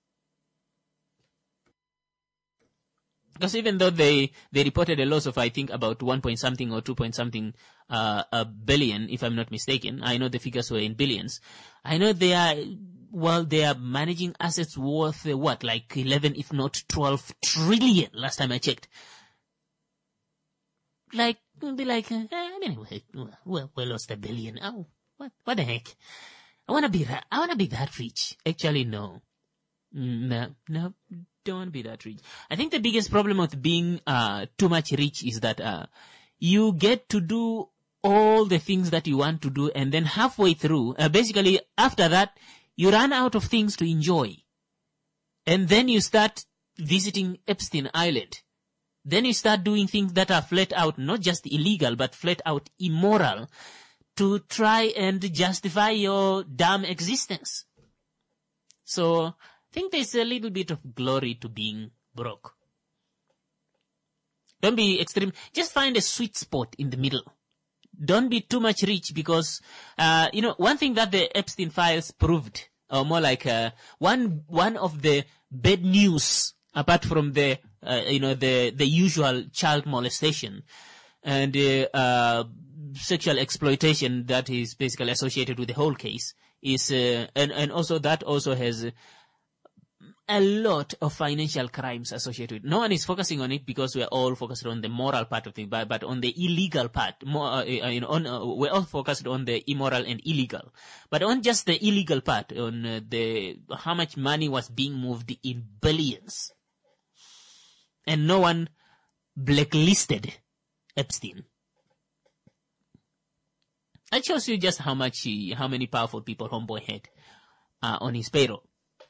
Because even though they, they reported a loss of, I think, about one point something or two point something, uh, a billion, if I'm not mistaken. I know the figures were in billions. I know they are, well, they are managing assets worth, uh, what, like eleven, if not twelve trillion, last time I checked. Like, be like, uh, anyway, well, we lost a billion. Oh, what, what the heck? I wanna be, I wanna be that rich. Actually, no. No, no, don't want to be that rich. I think the biggest problem with being, uh, too much rich is that, uh, you get to do all the things that you want to do, and then halfway through, uh, basically after that, you run out of things to enjoy. And then you start visiting Epstein Island. Then you start doing things that are flat out, not just illegal, but flat out immoral, to try and justify your damn existence. So, I think there's a little bit of glory to being broke. Don't be extreme. Just find a sweet spot in the middle. Don't be too much rich because, uh, you know, one thing that the Epstein files proved, or more like, uh, one, one of the bad news, apart from the, uh, you know, the, the usual child molestation and, uh, uh, sexual exploitation that is basically associated with the whole case is, uh, and, and also that also has, uh, a lot of financial crimes associated with it. No one is focusing on it because we're all focused on the moral part of things, but, but on the illegal part, more, uh, you know, on, uh, we're all focused on the immoral and illegal. But on just the illegal part, on uh, the, how much money was being moved in billions. And no one blacklisted Epstein. That shows you just how much, he, how many powerful people Homeboy had, uh, on his payroll.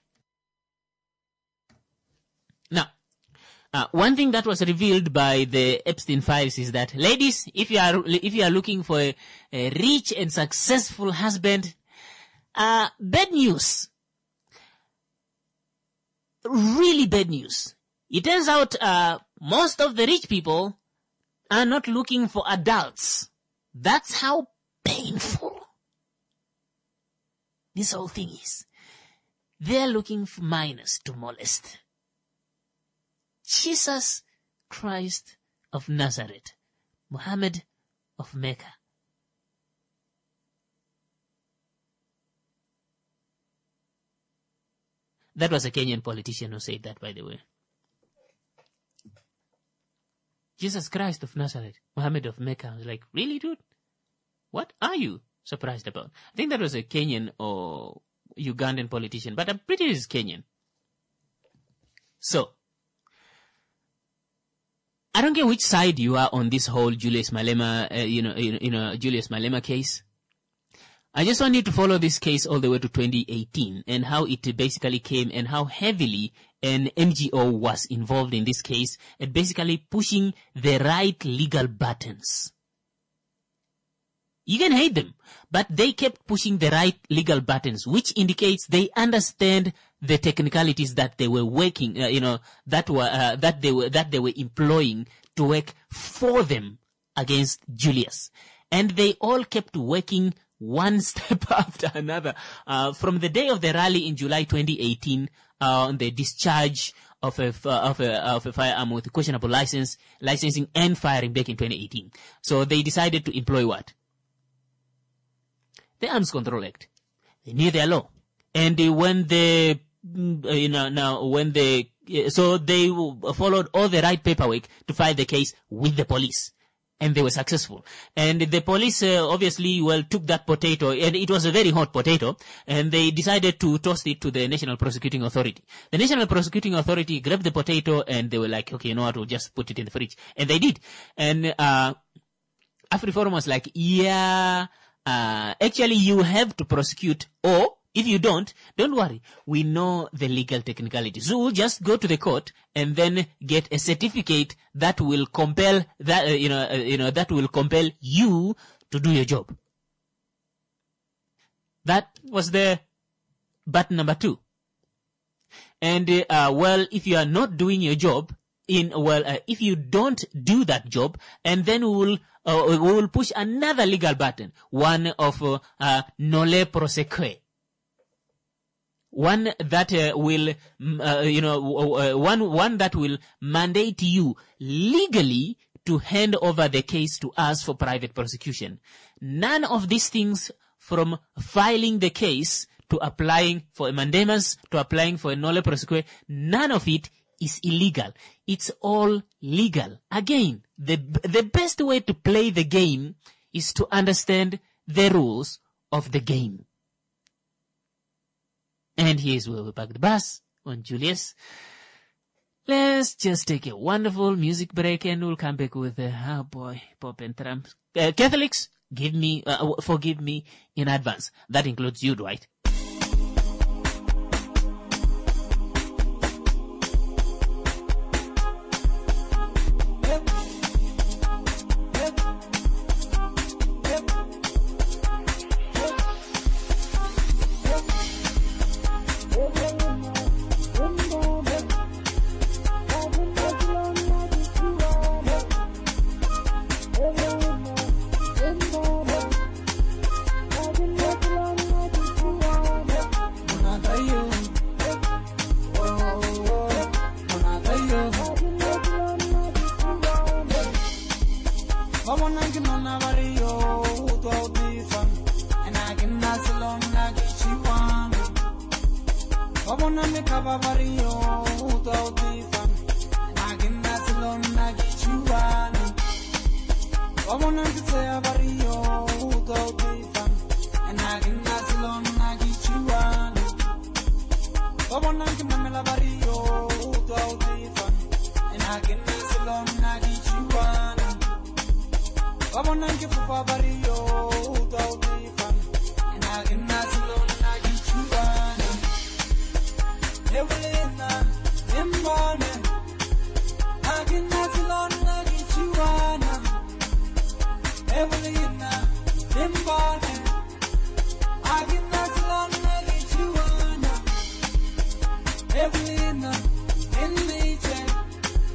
Now, uh, one thing that was revealed by the Epstein files is that, ladies, if you are if you are looking for a, a rich and successful husband, uh, bad news. Really bad news. It turns out uh, most of the rich people are not looking for adults. That's how painful this whole thing is. They're looking for minors to molest. Jesus Christ of Nazareth, Muhammad of Mecca. That was a Kenyan politician who said that, by the way. Jesus Christ of Nazareth, Muhammad of Mecca. I was like, really, dude? What are you surprised about? I think that was a Kenyan or Ugandan politician, but I'm pretty sure it's Kenyan. So, I don't care which side you are on this whole Julius Malema, uh, you know, you know, you know, Julius Malema case. I just want you to follow this case all the way to twenty eighteen and how it basically came and how heavily an N G O was involved in this case and basically pushing the right legal buttons. You can hate them, but they kept pushing the right legal buttons, which indicates they understand the technicalities that they were working, uh, you know, that were uh, that they were that they were employing to work for them against Julius, and they all kept working one step after another. Uh, from the day of the rally in July twenty eighteen, uh, on the discharge of a of a of a firearm with questionable license, licensing and firing back in twenty eighteen. So they decided to employ what? The Arms Control Act. They knew their law. And uh, when they, uh, you know, now when they, uh, so they followed all the right paperwork to file the case with the police. And they were successful. And the police, uh, obviously, well, took that potato, and it was a very hot potato, and they decided to toss it to the National Prosecuting Authority. The National Prosecuting Authority grabbed the potato, and they were like, okay, you know what, we'll just put it in the fridge. And they did. And, uh, AfriForum was like, yeah, Uh, actually, you have to prosecute, or if you don't, don't worry. We know the legal technicalities. So we'll just go to the court and then get a certificate that will compel that, uh, you know, uh, you know, that will compel you to do your job. That was the button number two. And, uh, well, if you are not doing your job, in, well, uh, if you don't do that job, and then we will Uh, we will push another legal button, one of uh, uh, nolle proseque, one that uh, will, uh, you know, uh, one one that will mandate you legally to hand over the case to us for private prosecution. None of these things, from filing the case to applying for a mandamus to applying for a nolle proseque, none of it is illegal. It's all legal. Again, the the best way to play the game is to understand the rules of the game. And here's where we park the bus on Julius. Let's just take a wonderful music break and we'll come back with, uh, oh boy, Pop and Trump. Uh, Catholics, give me, uh, forgive me in advance. That includes you, Dwight.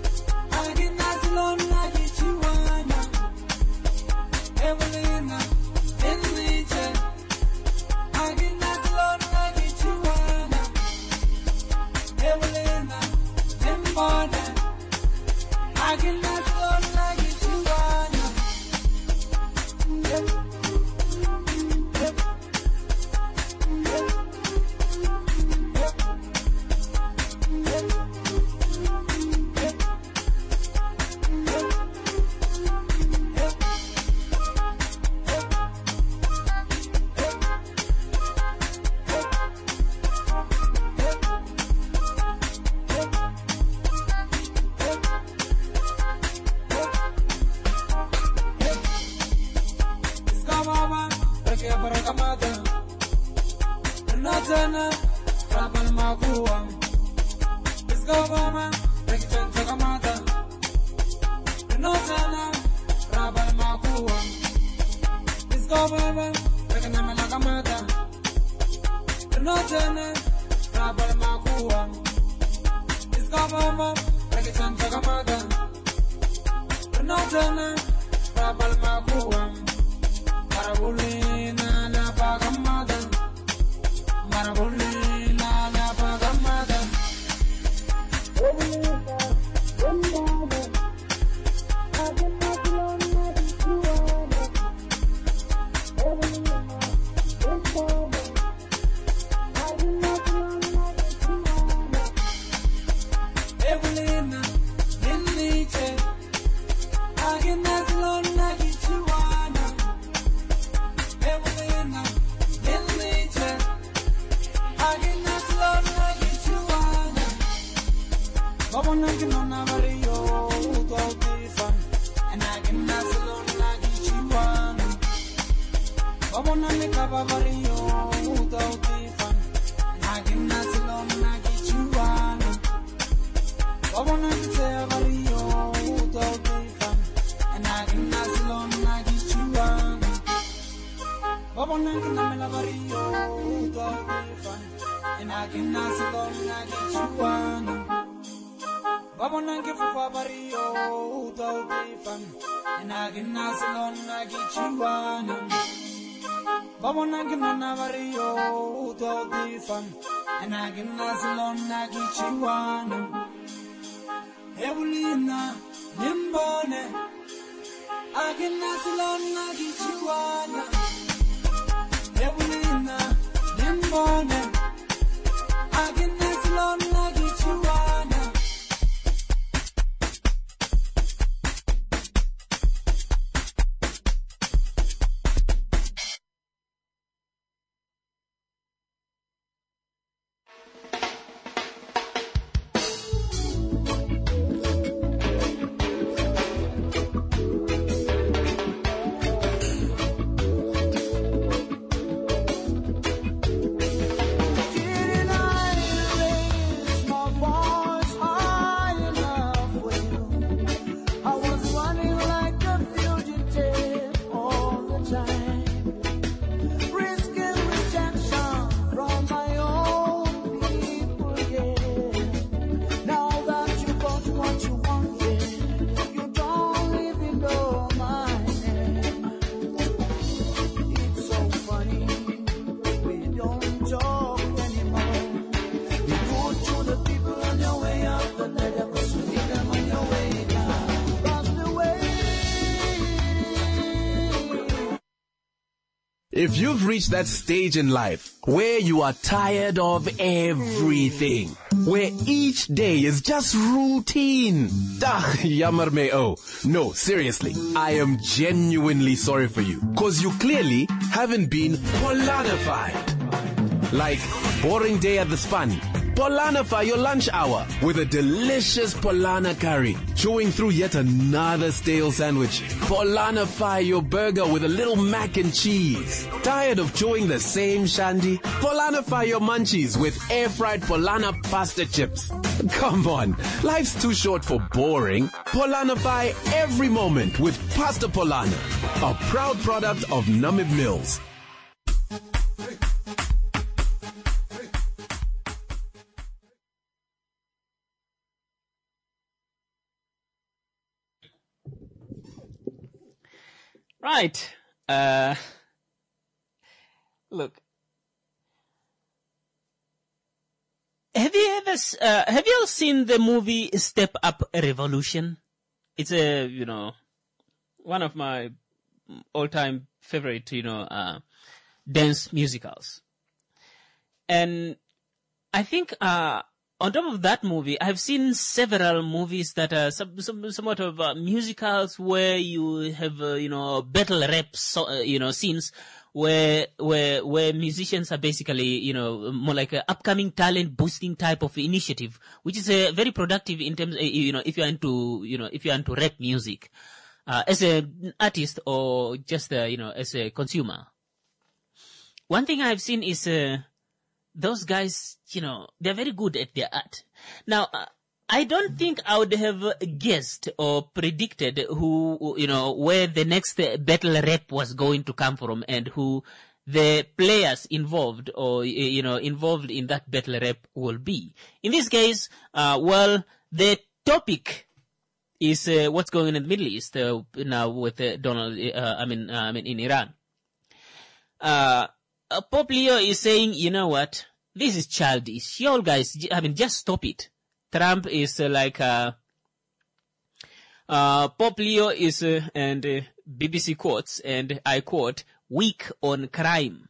Evelina, Iskobaba, rekaname la kamata. Notene, rabal makua. Iskobaba, rekachanta kamata. Notene, rabal makua. Marabulina na pagamada. Marabulina na pagamada. Evelina, Linliche, Aginazlona Gichuana. Evelina, Linliche, Aginazlona Gichuana. Babona Ginona Mario, Utotifan, and Aginazlona Gichuana. Babona Nicaba Mario, Utotifan, and Aginazlona Gichuana. Babona Nicaba Mario, Utotifan, and Aginazlona Gichuana. Babona Nicaba Mario, Utotifan, and Aginazlona Gichuana. Babona Gifufa Mario, Utotifan, and Aginazlona Gichuana. Babona Ginona Mario, Utotifan, and Aginazlona Gichuana. Evelina, Limbone, Aginazlona Gichuana. Evelina, Limbone, Aginazlona Gichuana. If you've reached that stage in life where you are tired of everything, where each day is just routine, dah, yammer me oh. No, seriously, I am genuinely sorry for you, cause you clearly haven't been Polanified. Like, boring day at the span. Polanify your lunch hour with a delicious Polana curry, chewing through yet another stale sandwich. Polanify your burger with a little mac and cheese. Tired of chewing the same shandy? Polanify your munchies with air-fried Polana pasta chips. Come on, life's too short for boring. Polanify every moment with Pasta Polana, a proud product of Namib Mills. Right. Uh, look. Have you ever, uh, have you all seen the movie Step Up Revolution? It's a, you know, one of my all-time favorite, you know, uh, dance musicals. And I think, uh, on top of that movie, I've seen several movies that are some, some somewhat of uh, musicals where you have, uh, you know, battle rap, so, uh, you know, scenes where where where musicians are basically, you know, more like an upcoming talent boosting type of initiative, which is uh, very productive in terms, uh, you know, if you're into, you know, if you're into rap music, uh, as an artist or just, uh, you know, as a consumer. One thing I've seen is. Uh, Those guys, you know, they're very good at their art. Now, uh, I don't think I would have guessed or predicted who, you know, where the next battle rap was going to come from and who the players involved or, you know, involved in that battle rap will be. In this case, uh, well, the topic is uh, what's going on in the Middle East uh, now with uh, Donald, uh, I mean, uh, I mean, in Iran. Uh, uh, Pope Leo is saying, you know what, this is childish. Y'all guys, I mean, just stop it. Trump is uh, like, uh, uh, Pope Leo is, uh, and uh, B B C quotes, and I quote, weak on crime.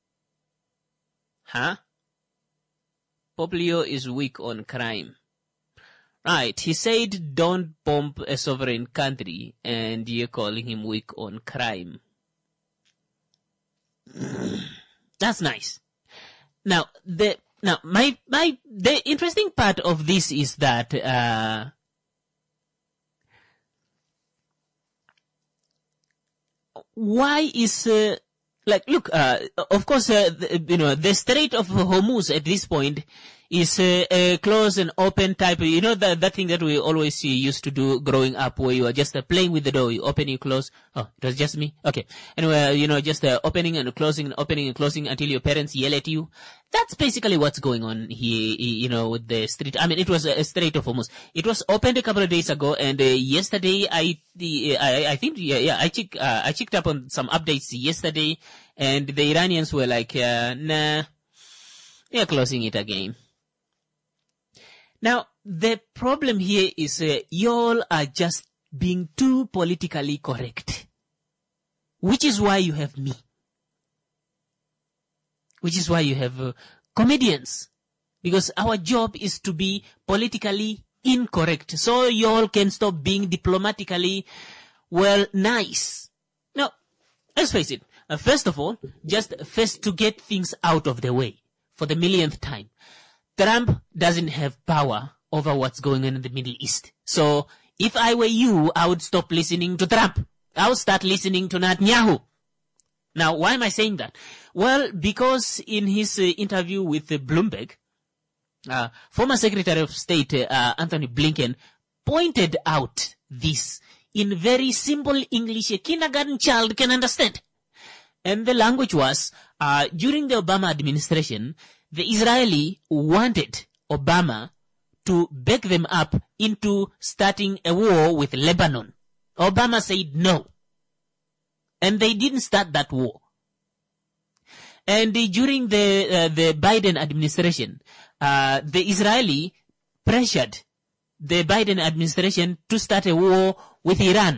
Huh? Pope Leo is weak on crime. Right, he said don't bomb a sovereign country, and you're calling him weak on crime. That's nice. Now, the now my my the interesting part of this is that uh, why is uh, like look uh, of course uh, the, you know the Strait of Hormuz at this point is a, a closed and open type. You know that that thing that we always see, used to do growing up, where you are just uh, playing with the door, you open, you close. Oh, it was just me. Okay. Anyway, you know, just uh, opening and closing and opening and closing until your parents yell at you. That's basically what's going on here. You know, with the street. I mean, it was a, a Strait of Hormuz. It was opened a couple of days ago, and uh, yesterday I, the, I, I think, yeah, yeah, I check, uh, I checked up on some updates yesterday, and the Iranians were like, uh, nah, they're closing it again. Now, the problem here is uh, y'all are just being too politically correct. Which is why you have me. Which is why you have uh, comedians. Because our job is to be politically incorrect. So y'all can stop being diplomatically, well, nice. Now, let's face it. Uh, first of all, just first to get things out of the way for the millionth time. Trump doesn't have power over what's going on in the Middle East. So, if I were you, I would stop listening to Trump. I would start listening to Netanyahu. Now, why am I saying that? Well, because in his uh, interview with uh, Bloomberg, uh, former Secretary of State uh, Anthony Blinken pointed out this in very simple English a kindergarten child can understand. And the language was, uh, during the Obama administration, the Israeli wanted Obama to back them up into starting a war with Lebanon. Obama said no. And they didn't start that war. And uh, during the uh, the Biden administration, uh, the Israeli pressured the Biden administration to start a war with Iran.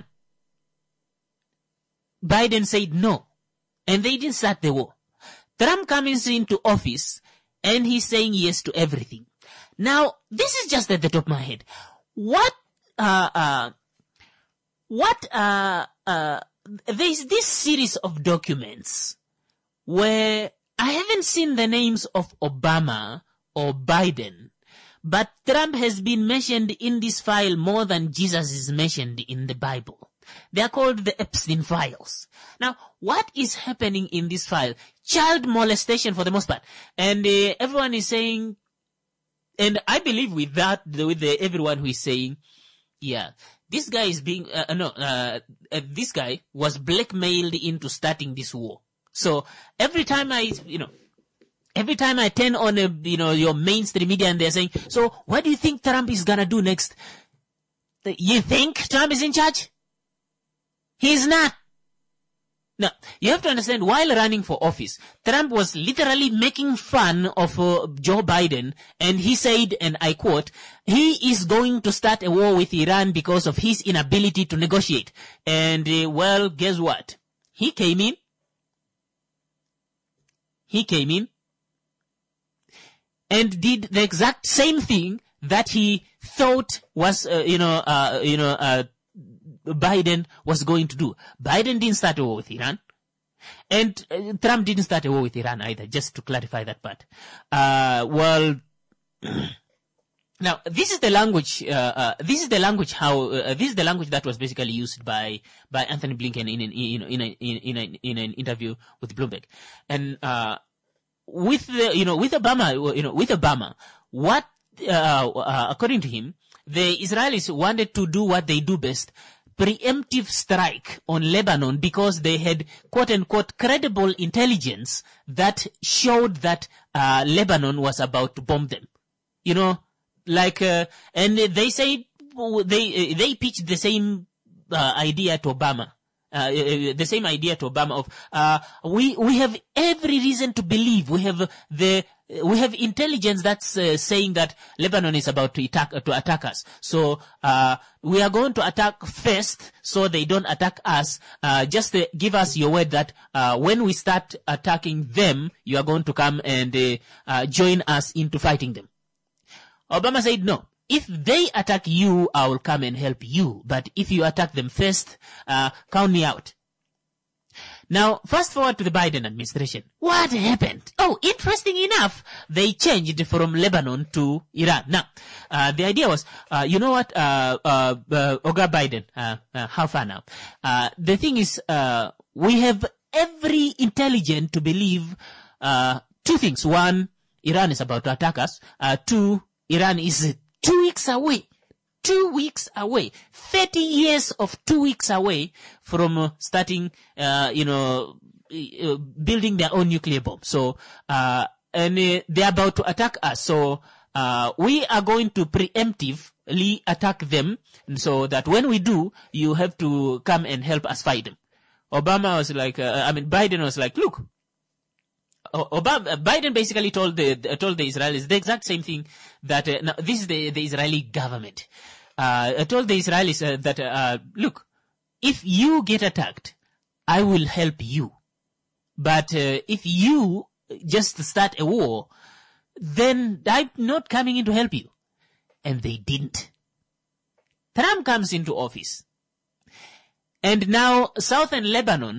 Biden said no. And they didn't start the war. Trump comes into office, and he's saying yes to everything. Now, this is just at the top of my head. What, uh, uh, what, uh, uh, there's this series of documents where I haven't seen the names of Obama or Biden, but Trump has been mentioned in this file more than Jesus is mentioned in the Bible. They are called the Epstein files. Now, what is happening in this file? Child molestation for the most part. And uh, everyone is saying, and I believe with that, with the, everyone who is saying, yeah, this guy is being, uh, no, uh, uh, this guy was blackmailed into starting this war. So every time I, you know, every time I turn on, a, you know, your mainstream media and they're saying, so what do you think Trump is gonna do next? You think Trump is in charge? He's not. Now, you have to understand, while running for office, Trump was literally making fun of uh, Joe Biden, and he said, and I quote, he is going to start a war with Iran because of his inability to negotiate. And, uh, well, guess what? He came in. He came in and did the exact same thing that he thought was, uh, you know, uh, you know, uh, Biden was going to do. Biden didn't start a war with Iran. And uh, Trump didn't start a war with Iran either, just to clarify that part. Uh, well, now, this is the language, uh, uh, this is the language how, uh, this is the language that was basically used by, by Anthony Blinken in an, you know, in a, in, in, a, in an interview with Bloomberg. And, uh, with the, you know, with Obama, you know, with Obama, what, uh, uh according to him, the Israelis wanted to do what they do best, preemptive strike on Lebanon, because they had quote unquote credible intelligence that showed that uh, Lebanon was about to bomb them. You know, like, uh, and they say they they pitched the same uh, idea to Obama. Uh, the same idea to Obama of uh, we we have every reason to believe we have the we have intelligence that's uh, saying that Lebanon is about to attack uh, to attack us. So uh, we are going to attack first, so they don't attack us. Uh, just uh, give us your word that uh, when we start attacking them, you are going to come and uh, uh, join us into fighting them. Obama said no. If they attack you, I will come and help you. But if you attack them first, uh, count me out. Now, fast forward to the Biden administration. What happened? Oh, interesting enough, they changed from Lebanon to Iran. Now, uh, the idea was, uh, you know what, uh, uh, uh Oga Biden, uh, uh, how far now? Uh, the thing is, uh, we have every intelligence to believe, uh, two things. One, Iran is about to attack us. Uh, two, Iran is two weeks away, two weeks away, thirty years of two weeks away from uh, starting, uh, you know, uh, building their own nuclear bomb. So, uh, and uh, they're about to attack us. So, uh, we are going to preemptively attack them so that when we do, you have to come and help us fight them. Obama was like, uh, I mean, Biden was like, look, Obama, Biden basically told the told the Israelis the exact same thing that uh, now, this is the the Israeli government. Uh, told the Israelis uh, that uh, look, if you get attacked, I will help you, but uh, if you just start a war, then I'm not coming in to help you. And they didn't. Trump comes into office, and now southern Lebanon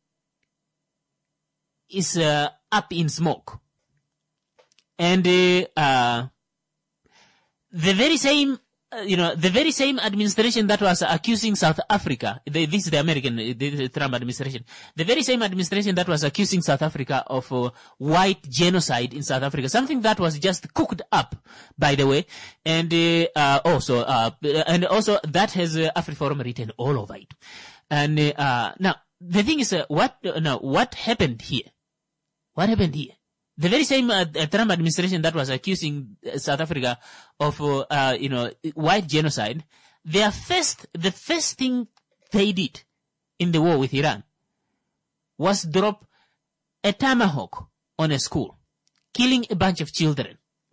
is uh, up in smoke. And uh, uh, the very same, uh, you know, the very same administration that was accusing South Africa, the, this is the American, the, the Trump administration, the very same administration that was accusing South Africa of uh, white genocide in South Africa, something that was just cooked up, by the way, and uh, uh, also, uh, and also that has uh, AfriForum written all over it. And uh, now, the thing is, uh, what, uh, now, what happened here? What happened here? The very same uh, Trump administration that was accusing uh, South Africa of, uh, uh, you know, white genocide, their first, the first thing they did in the war with Iran was drop a tomahawk on a school, killing a bunch of children.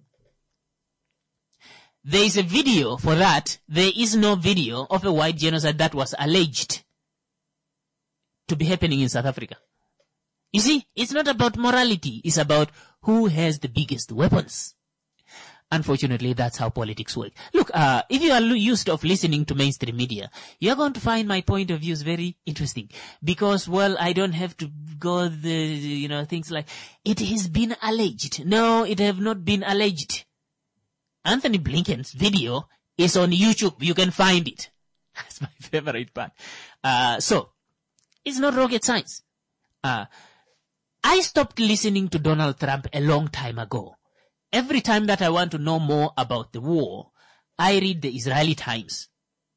There is a video for that. There is no video of a white genocide that was alleged to be happening in South Africa. You see, it's not about morality. It's about who has the biggest weapons. Unfortunately, that's how politics work. Look, uh, if you are used of listening to mainstream media, you're going to find my point of views very interesting. Because, well, I don't have to go the, you know, things like, it has been alleged. No, it have not been alleged. Anthony Blinken's video is on YouTube. You can find it. That's my favorite part. Uh, so, it's not rocket science. Uh, I stopped listening to Donald Trump a long time ago. Every time that I want to know more about the war, I read the Israeli Times.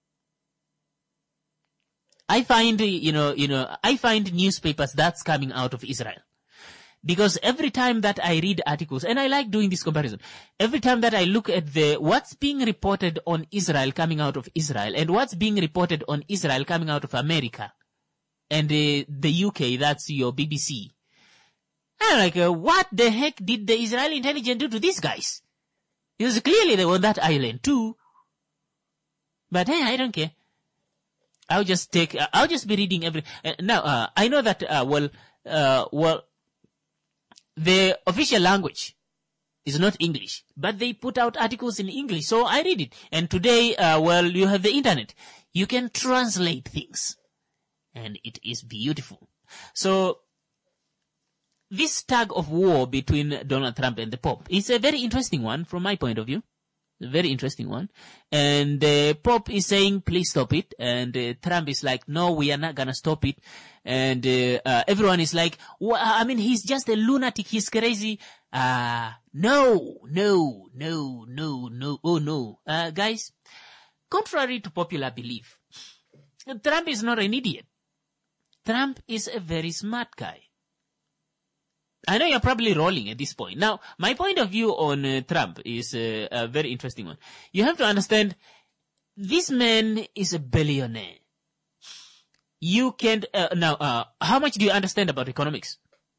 I find, you know, you know, I find newspapers that's coming out of Israel. Because every time that I read articles, and I like doing this comparison, every time that I look at the, what's being reported on Israel coming out of Israel, and what's being reported on Israel coming out of America, and uh, the U K, that's your B B C. I'm like, uh, what the heck did the Israeli intelligence do to these guys? Because clearly they were on that island too. But hey, I don't care. I'll just take, uh, I'll just be reading every, uh, now, uh, I know that, uh, well, uh, well, the official language is not English, but they put out articles in English, so I read it. And today, uh, well, you have the internet. You can translate things. And it is beautiful. So, this tug of war between Donald Trump and the Pope is a very interesting one from my point of view. A very interesting one. And the Pope is saying, please stop it. And uh, Trump is like, no, we are not going to stop it. And uh, uh, everyone is like, well, I mean, he's just a lunatic. He's crazy. Uh, No, no, no, no, no, oh no. Uh, guys, contrary to popular belief, Trump is not an idiot. Trump is a very smart guy. I know you're probably rolling at this point. Now, my point of view on uh, Trump is uh, a very interesting one. You have to understand, this man is a billionaire. You can't, uh, now, uh, how much do you understand about economics?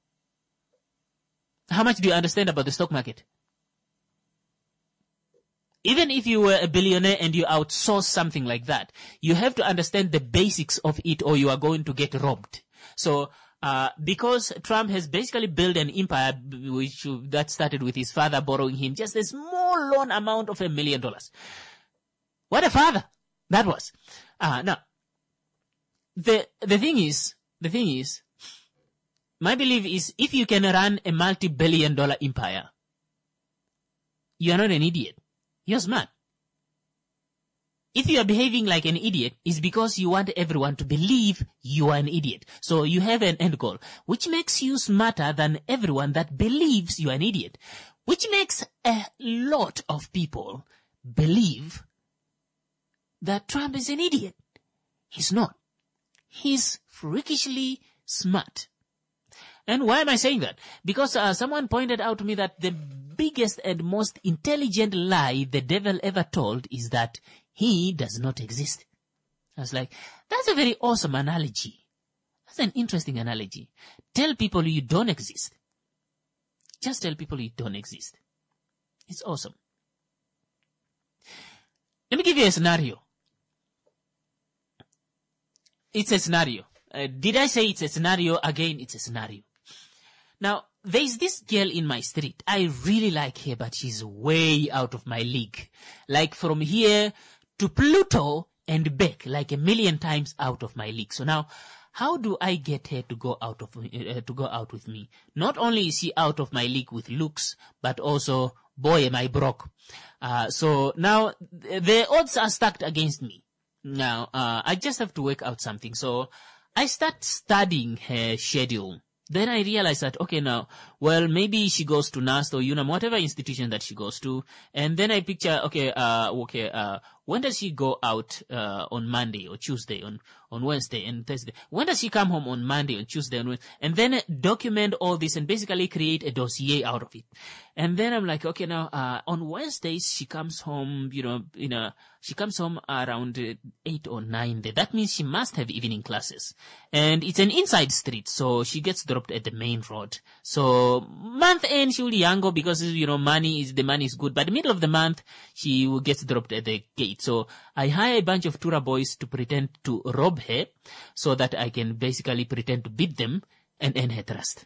How much do you understand about the stock market? Even if you were a billionaire and you outsource something like that, you have to understand the basics of it or you are going to get robbed. So, uh, because Trump has basically built an empire which that started with his father borrowing him just a small loan amount of a million dollars. What a father that was. Uh, now, the, the thing is, the thing is, my belief is if you can run a multi-billion dollar empire, you are not an idiot. You're smart. If you are behaving like an idiot, it's because you want everyone to believe you are an idiot. So you have an end goal, which makes you smarter than everyone that believes you are an idiot, which makes a lot of people believe that Trump is an idiot. He's not. He's freakishly smart. And why am I saying that? Because uh, someone pointed out to me that the biggest and most intelligent lie the devil ever told is that he does not exist. I was like, that's a very awesome analogy. That's an interesting analogy. Tell people you don't exist. Just tell people you don't exist. It's awesome. Let me give you a scenario. It's a scenario. Uh, did I say it's a scenario? Again, it's a scenario. Now, there's this girl in my street. I really like her, but she's way out of my league. Like from here to Pluto and back, like a million times out of my league. So now, how do I get her to go out of uh, to go out with me? Not only is she out of my league with looks, but also, boy, am I broke. Uh, so now the odds are stacked against me. Now, uh, I just have to work out something. So I start studying her schedule. Then I realized that, okay, now, well, maybe she goes to NAST or UNAM, whatever institution that she goes to. And then I picture, okay, uh, okay, uh, when does she go out, uh, on Monday or Tuesday, on, on Wednesday and Thursday? When does she come home on Monday, on Tuesday, and Wednesday? And then document all this and basically create a dossier out of it. And then I'm like, okay, now, uh, on Wednesdays, she comes home, you know, in a, she comes home around uh, eight or nine there. That means she must have evening classes. And it's an inside street, so she gets dropped at the main road. So, month end, she will yango because, you know, money is, the money is good. By the middle of the month, she will get dropped at the gate. So, I hire a bunch of Tura boys to pretend to rob her so that I can basically pretend to beat them and earn her trust.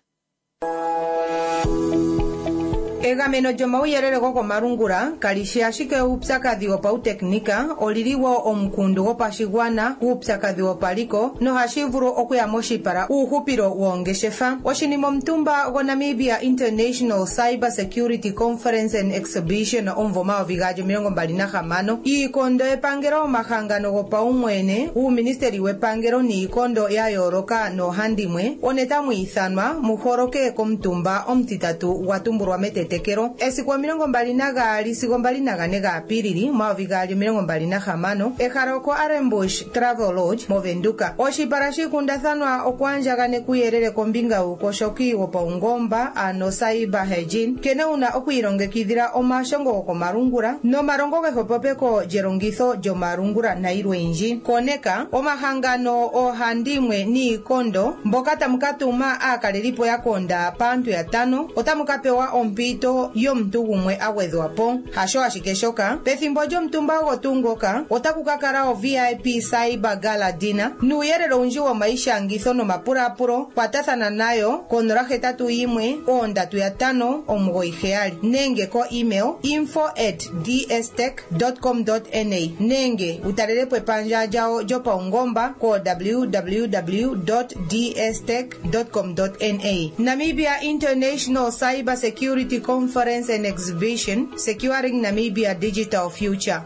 Egameno jomauyerere goko marungura kalishashike upsakadhi wa pauteknika oliliwo omkundu go pashigwana upsakadhi wa paliko no hashivuro okuya moshi para uhupiro wongeshefa oshinimo mtumba go Namibia International Cyber Security Conference and Exhibition omvoma ovigajo miongo mbali na hamano ikondo epangero mahangano go paumwene u ministeri wepangero ni ikondo ya yoroka no handimwe onetamu ithanwa muhoroke komtumba omtitatu watumburwa metete tekero esikwa milongo mbali na gali sikwa mbali na gane ga piriri mavi gali milongo mbali na hamano ekaroko Arembush Travel Lodge movenduka oshiparashi kundathanwa okwanja gane kuyerere kombinga uko shoki wopa ungomba ano saiba hejin kene una okuirongekidhira omashongo ko marungura no marongo ge hopopeko jerongitho jo marungura na irwenji koneka omahangano ohandimwe ni kondo mbokata mukatuma akalelipo yakonda pantu ya tano otamukapewa ompito yo mtu gumwe awedhwapo hasho ashikeshoka pethimbo jo mtumba gotungoka otakukakara o V I P Cyber Gala Dinner nuyerero unji wa maisha ngitho no mapurapuro kwatathana nayo konoraje tatu imwe ondatu ya tano omugoigeali nenge ko email info at d s tech dot com dot n a nenge utarelepo epanja jao jo paungomba ko w w w dot d s tech dot com dot n a Namibia International Cyber Security Conference and Exhibition, Securing Namibia Digital Future.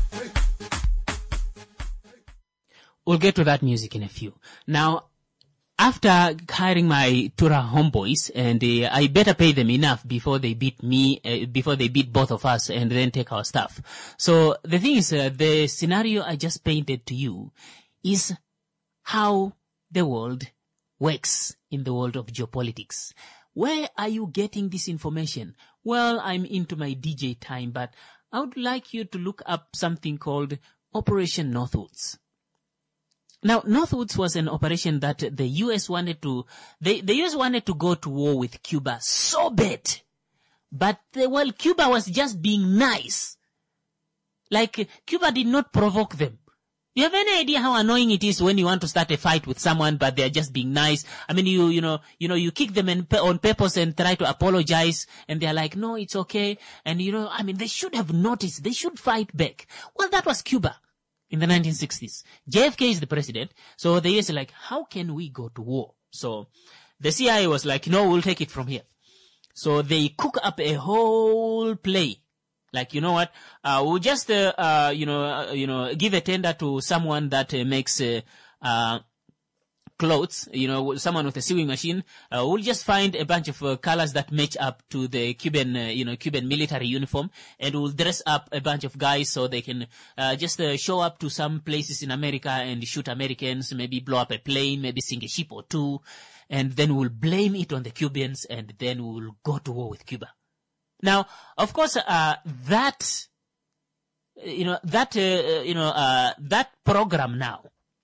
We'll get to that music in a few. Now, after hiring my Tura homeboys, and uh, I better pay them enough before they beat me, uh, before they beat both of us and then take our stuff. So the thing is, uh, the scenario I just painted to you is how the world works in the world of geopolitics. Where are you getting this information? Well, I'm into my D J time, but I would like you to look up something called Operation Northwoods. Now, Northwoods was an operation that the U S wanted to, the, the U S wanted to go to war with Cuba so bad. But, the, well, Cuba was just being nice. Like, Cuba did not provoke them. You have any idea how annoying it is when you want to start a fight with someone, but they're just being nice? I mean, you, you know, you know, you kick them in, on purpose and try to apologize, and they're like, no, it's okay. And, you know, I mean, they should have noticed. They should fight back. Well, that was Cuba in the nineteen sixties. J F K is the president, so the U S are like, how can we go to war? So the C I A was like, no, we'll take it from here. So they cook up a whole play. Like, you know what, uh, we'll just, uh, uh, you know, uh, you know, give a tender to someone that uh, makes, uh, uh, clothes, you know, someone with a sewing machine. Uh, we'll just find a bunch of uh, colors that match up to the Cuban, uh, you know, Cuban military uniform, and we'll dress up a bunch of guys so they can, uh, just uh, show up to some places in America and shoot Americans, maybe blow up a plane, maybe sink a ship or two, and then we'll blame it on the Cubans, and then we'll go to war with Cuba. Now, of course, uh, that, you know, that, uh, you know, uh, that program now,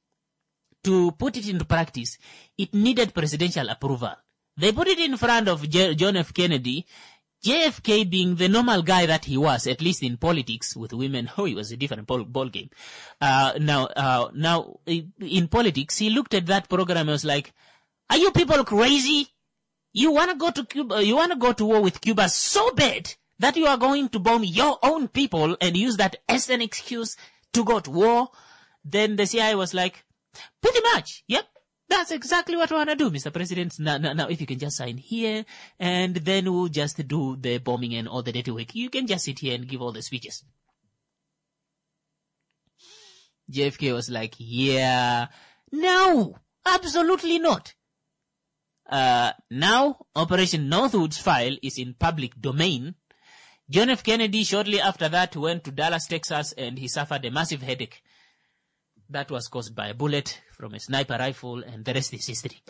to put it into practice, it needed presidential approval. They put it in front of J- John F. Kennedy. J F K being the normal guy that he was, at least in politics with women, oh, he was a different ball, ball game. Uh, now, uh, now, in politics, he looked at that program and was like, are you people crazy? You want to go to Cuba, you want to go to war with Cuba so bad that you are going to bomb your own people and use that as an excuse to go to war? Then the C I A was like, pretty much, yep, that's exactly what we want to do, Mister President. Now, now, now, if you can just sign here, and then we'll just do the bombing and all the dirty work. You can just sit here and give all the speeches. J F K was like, yeah, no, absolutely not. Uh, now, Operation Northwoods file is in public domain. John F. Kennedy, shortly after that, went to Dallas, Texas, and he suffered a massive headache. That was caused by a bullet from a sniper rifle, and the rest is history.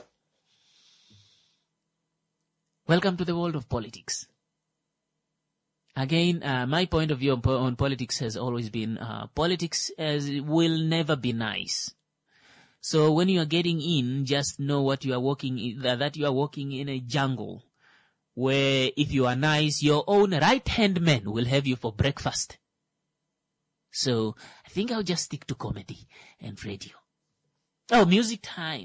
Welcome to the world of politics. Again, uh, my point of view on, po- on politics has always been, uh, politics as will never be nice. So when you are getting in, just know what you are walking in, that you are walking in a jungle where if you are nice, your own right-hand man will have you for breakfast. So I think I'll just stick to comedy and radio. Oh, music time.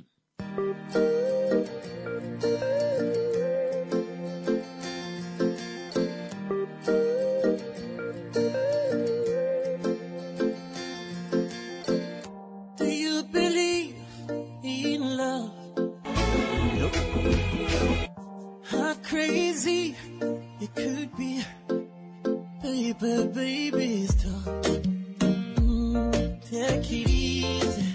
Crazy it could be, baby, baby, stop. Mm, take it easy.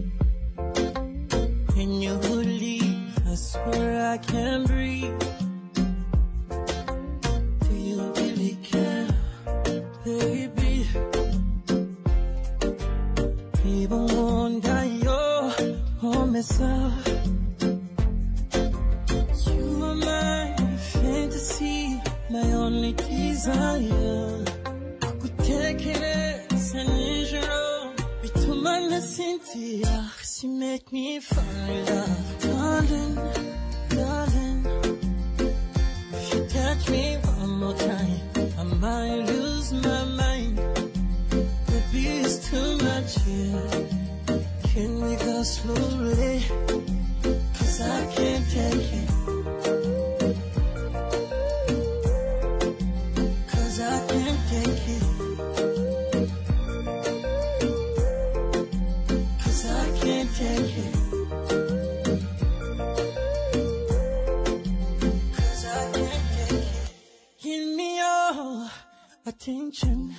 When you leave, I swear I can't breathe. Do you really care, baby? Even wonder you're on me, sir. My only desire, I could take it as an injury. Between the Cynthia, she make me fall in love. Darling, darling, if you touch me one more time, I might lose my mind. Baby, it's too much here. Can we go slowly? Cause I can't take it. Attention,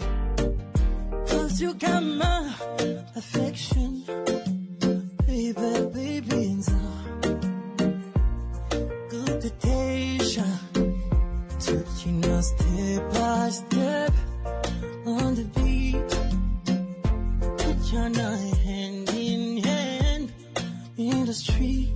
cause you got my affection, baby. go step by step on the beat. Put your night hand in hand in the street.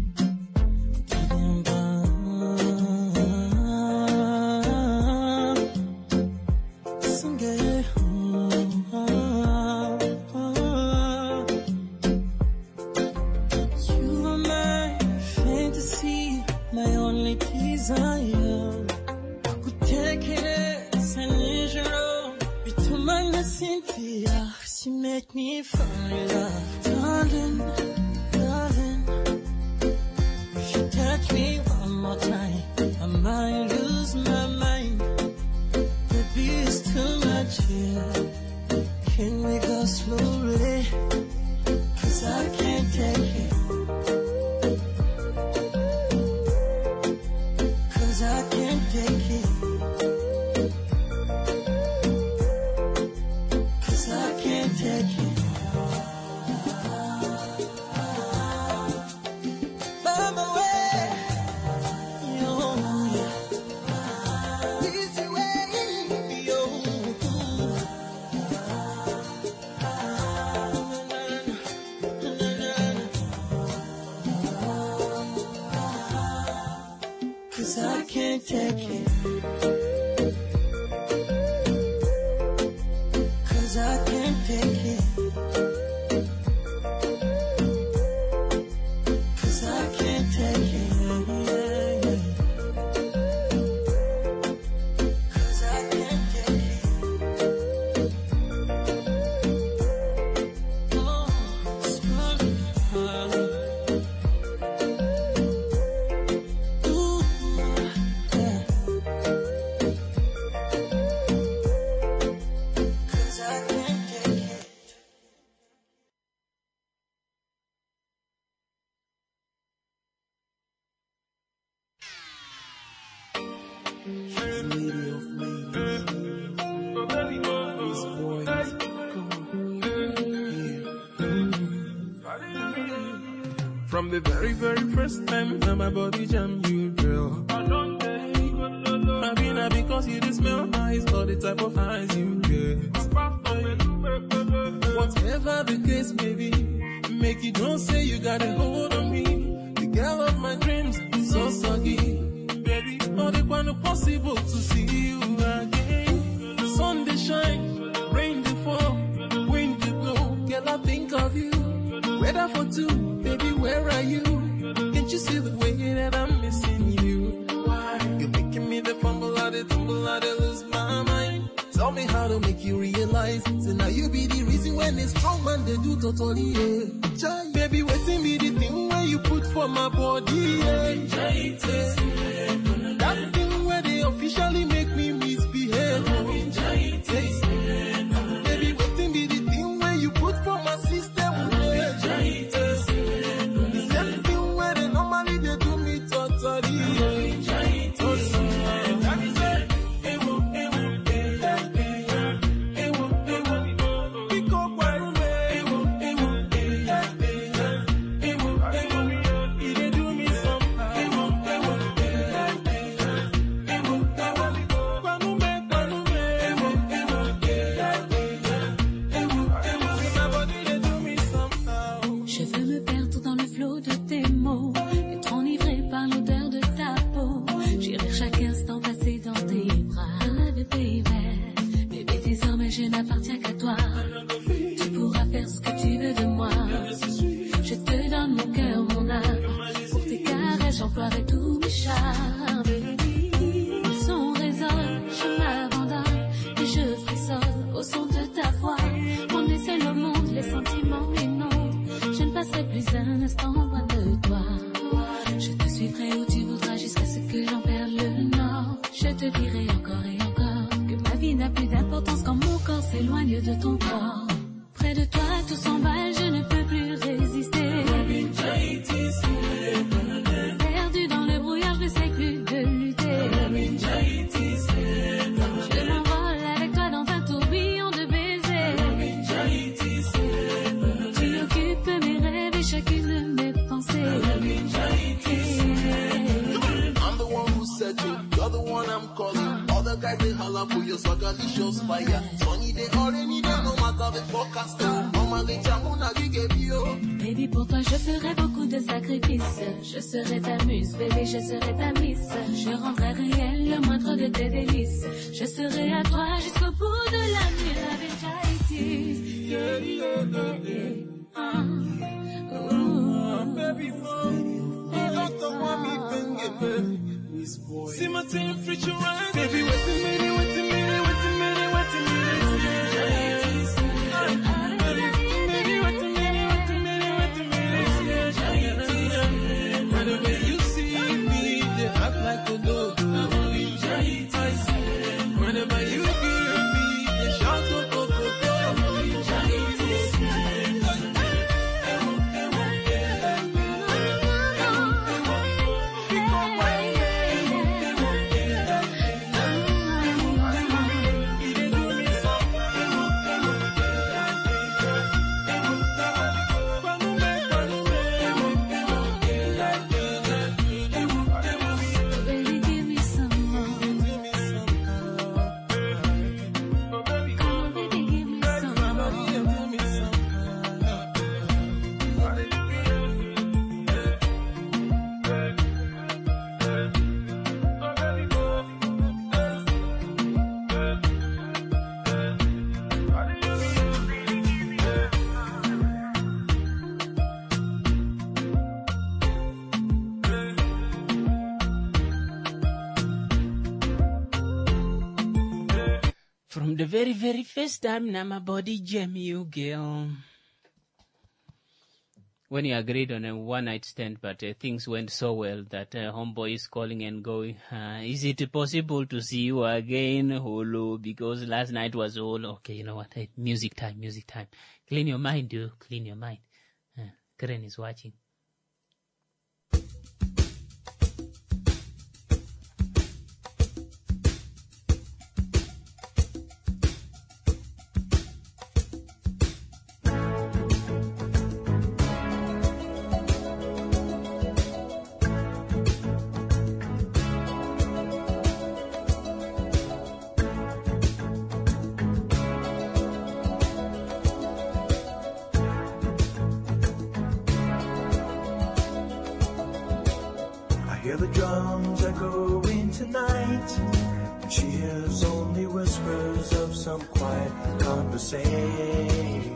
Make me fall in love, darling, darling. If you touch me one more time, I might lose my mind. Baby, it's too much here. Can we go slowly? Cause I can't take it. Cause I can't take it. Take it. Cause I can't take it. Cause I can't take it. Cause I can't take it. Oh, it's running hard. From the very, very first time that my body jam you, girl. Maybe not because you just smell nice or the type of eyes you get. Whatever the case may be, make you don't say you got a hold on me. The girl of my dreams, so soggy. Baby, all the one possible to see you again. The sun they shine, rain they fall, wind they blow. Girl, I think of you. Weather for two, baby, where are you? Can't you see the way that I'm missing you? Why? You're making me the fumble, I the tumble, I the lose my mind. Tell me how to make you realize. So now you be the reason when it's strong man they do totally, yeah. Baby, waiting be the thing where you put for my body, yeah. That thing where they officially make me misbehave. Baby, waiting be the thing where you put for my system. The same thing where they normally they do me totally. J'emploierai tous mes charmes. Le son résonne, je m'abandonne et je frissonne au son de ta voix. Mon nez c'est le monde, les sentiments m'inondent. Je ne passerai plus un instant loin de toi. Je te suivrai où tu voudras jusqu'à ce que j'en perde le nord. Je te dirai encore et encore que ma vie n'a plus d'importance quand mon corps s'éloigne de ton corps. Près de toi tout s'emballe, je ne peux plus résister. Perdu dans le brouillard, je ne sais plus de lutter. Je m'envole avec toi dans un tourbillon de baisers. Tu occupes mes rêves et chacune de mes pensées. I'm the one who said you, you're the one I'm calling. All the guys they holler for your swagalicious fire. Sunny day or rainy day, no matter the forecast. Mama les chamona qui give you. Baby, pour toi je ferai beaucoup de sacrifices. Je serai ta muse, bébé, je serai ta miss. Je rendrai réel le moindre de tes délices. Je serai à toi jusqu'au bout de la nuit. Avec Jaitis, yeah, yeah, yeah, yeah. Uh, ooh. Baby, mom, I don't want me thinking. See my team future rise. Baby, wait a minute, wait a minute, wait a minute, wait a minute. Baby, wait a minute, wait a minute, wait a minute. Whenever you see me, they act like a dog. Whenever you hear me, they shout up, up, up, up. From the very, very first time, now my body jam you, girl. When you agreed on a one-night stand, but uh, things went so well that uh, homeboy is calling and going, uh, is it possible to see you again, Hulu? Because last night was all, okay, you know what, hey, music time, music time. Clean your mind, dude, clean your mind. Uh, Karen is watching. Hear the drums echoing tonight, and she hears only whispers of some quiet conversation.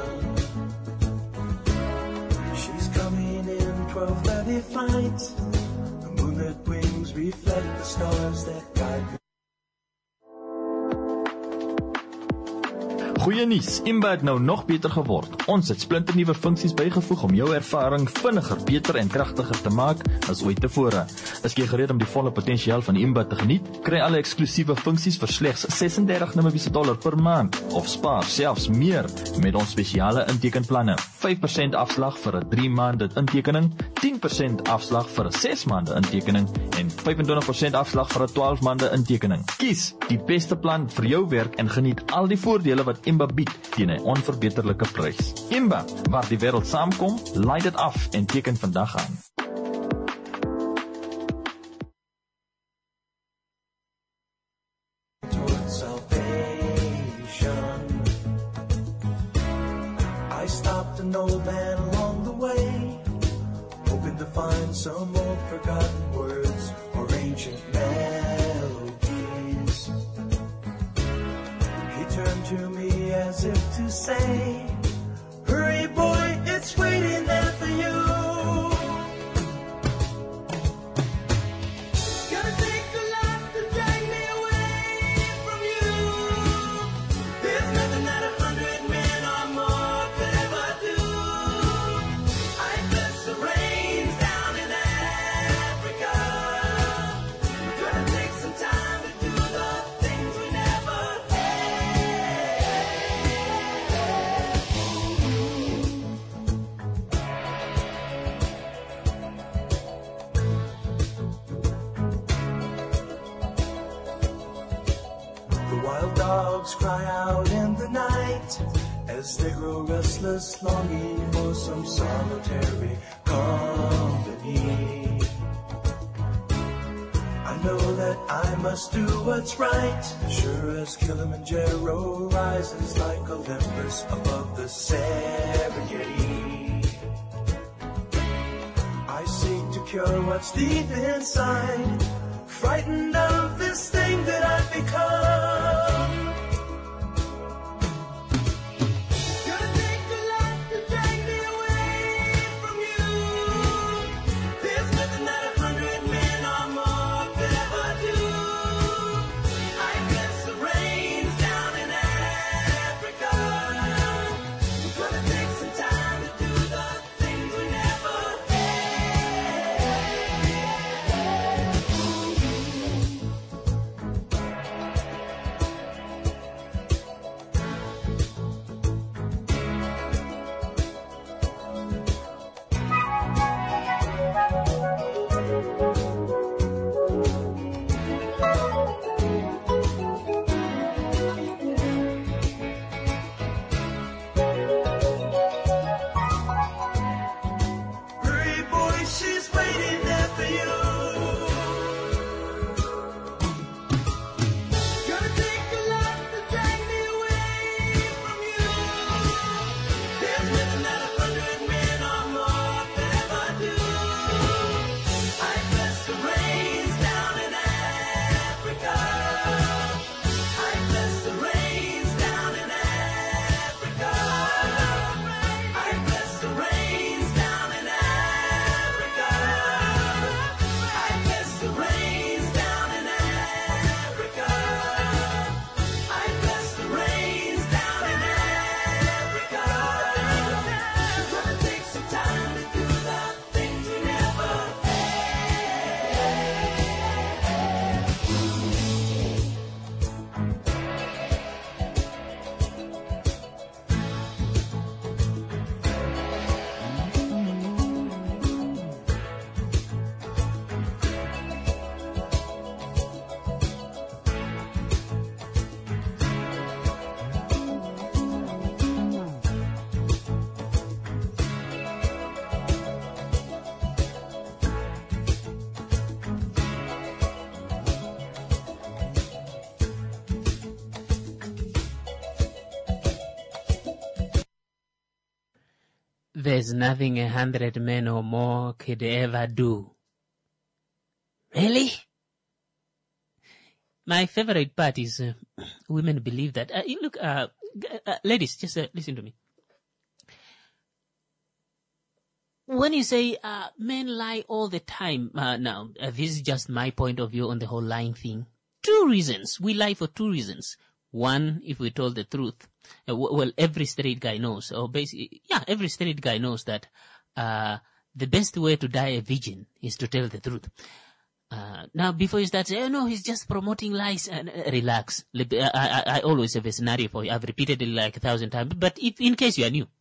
She's coming in twelve thirty flight. The moonlit wings reflect the stars that guide her. Goeie nuus, Imba het nou nog beter geword. Ons het splinternuwe funksies bygevoeg om jou ervaring vinniger, beter en kragtiger te maak as ooit tevore. Is jy gereed om die volle potensiaal van Imba te geniet? Kry alle eksklusiewe funksies vir slegs ses en dertig Namibiese dollar per maand of spaar selfs meer met ons spesiale intekenplanne. vyf persent afslag vir 'n drie maande intekening, tien persent afslag vir 'n ses maande intekening en vyf en twintig persent afslag vir 'n twaalf maande intekening. Kies die beste plan vir jou werk en geniet al die voordele wat Imba bied teen 'n onverbeterlike prys. Imba, waar die wêreld saamkom, laai dit af en teken vandag aan. I stopped an old man along the way, hoping to find some old forgotten words or ancient melodies. He turned to me as if to say, hurry boy, it's waiting there for you. Gonna take a lot to drag me away from you. There's nothing that a hundred men or more could ever do. I bless the rains down in Africa. Gonna take some time to do the things we never The wild dogs cry out in the night as they grow restless, longing for some solitary company. I know that I must do what's right. Sure as Kilimanjaro rises like Olympus above the Serengeti. I seek to cure what's deep inside, frightened of this thing that I've become. Gonna take a lot to drag me away from you. There's nothing that a hundred men or more could ever do. I guess the rain's down in Africa. We're gonna take some time to do the things we never Hurry, boy, she's waiting there for you. Gonna take a lot to drag me away from you. There's nothing that a hundred men or more could ever do. I guess the rain's down in Africa. I guess the rain's down in Africa. I guess the rain's down in Africa. I guess the rain's down in Africa. I guess the rain's down in Africa. We're gonna take some time to do the things we never There's nothing a hundred men or more could ever do. Really? My favorite part is uh, women believe that. Uh, you look, uh, g- uh, ladies, just uh, listen to me. When you say uh, men lie all the time, uh, now, uh, this is just my point of view on the whole lying thing. Two reasons. We lie for two reasons. One, if we told the truth. Uh, w- well, every straight guy knows, or basically, yeah, every straight guy knows that uh, the best way to die a virgin is to tell the truth. Uh, now, before you start saying, oh no, he's just promoting lies, and uh, relax. Let- I, I, I always have a scenario for you. I've repeated it like a thousand times, but if in case you are new.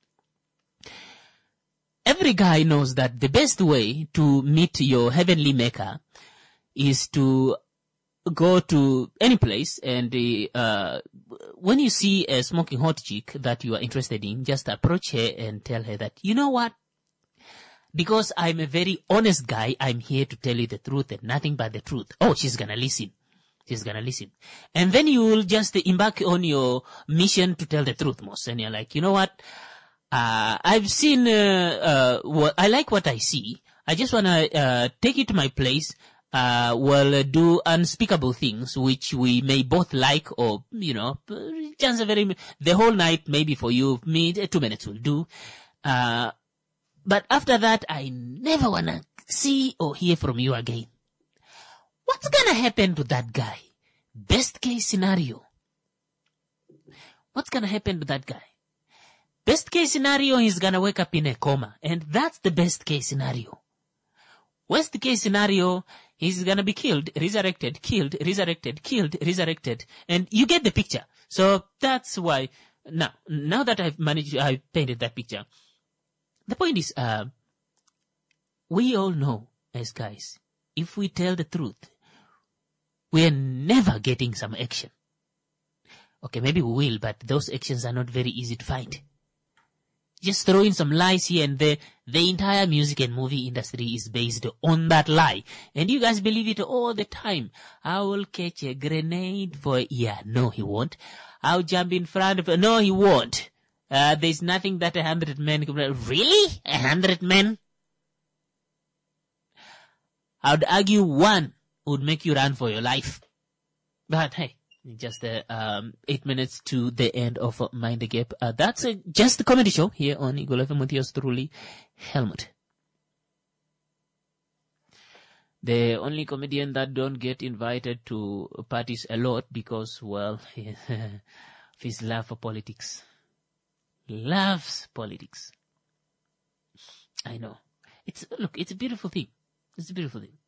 Every guy knows that the best way to meet your heavenly maker is to go to any place and uh, when you see a smoking hot chick that you are interested in, just approach her and tell her that, you know what? Because I'm a very honest guy, I'm here to tell you the truth and nothing but the truth. Oh, she's gonna listen. She's gonna listen. And then you will just embark on your mission to tell the truth, most. And you're like, you know what? Uh, I've seen, uh, uh, what, I like what I see. I just wanna, uh, take it to my place, uh, will uh, do unspeakable things, which we may both like or, you know, chance very, the whole night, maybe for you, me, two minutes will do. Uh, but after that, I never wanna see or hear from you again. What's gonna happen to that guy? Best case scenario. What's gonna happen to that guy? Best case scenario, he's gonna wake up in a coma. And that's the best case scenario. Worst case scenario, he's gonna be killed, resurrected, killed, resurrected, killed, resurrected. And you get the picture. So that's why, now, now that I've managed, I've painted that picture. The point is, uh, we all know as guys, if we tell the truth, we're never getting some action. Okay, maybe we will, but those actions are not very easy to find. Just throw in some lies here and there. The entire music and movie industry is based on that lie. And you guys believe it all the time. I will catch a grenade for, yeah, no, he won't. I'll jump in front of, no, he won't. Uh, there's nothing that a hundred men could, really? A hundred men? I would argue one would make you run for your life. But hey, just uh, um, eight minutes to the end of uh, Mind the Gap. Uh, that's uh, just the comedy show here on Eagle F M with yours truly, Helmut. The only comedian that don't get invited to parties a lot because, well, of his love for politics. Loves politics. I know. It's, look, it's a beautiful thing. It's a beautiful thing.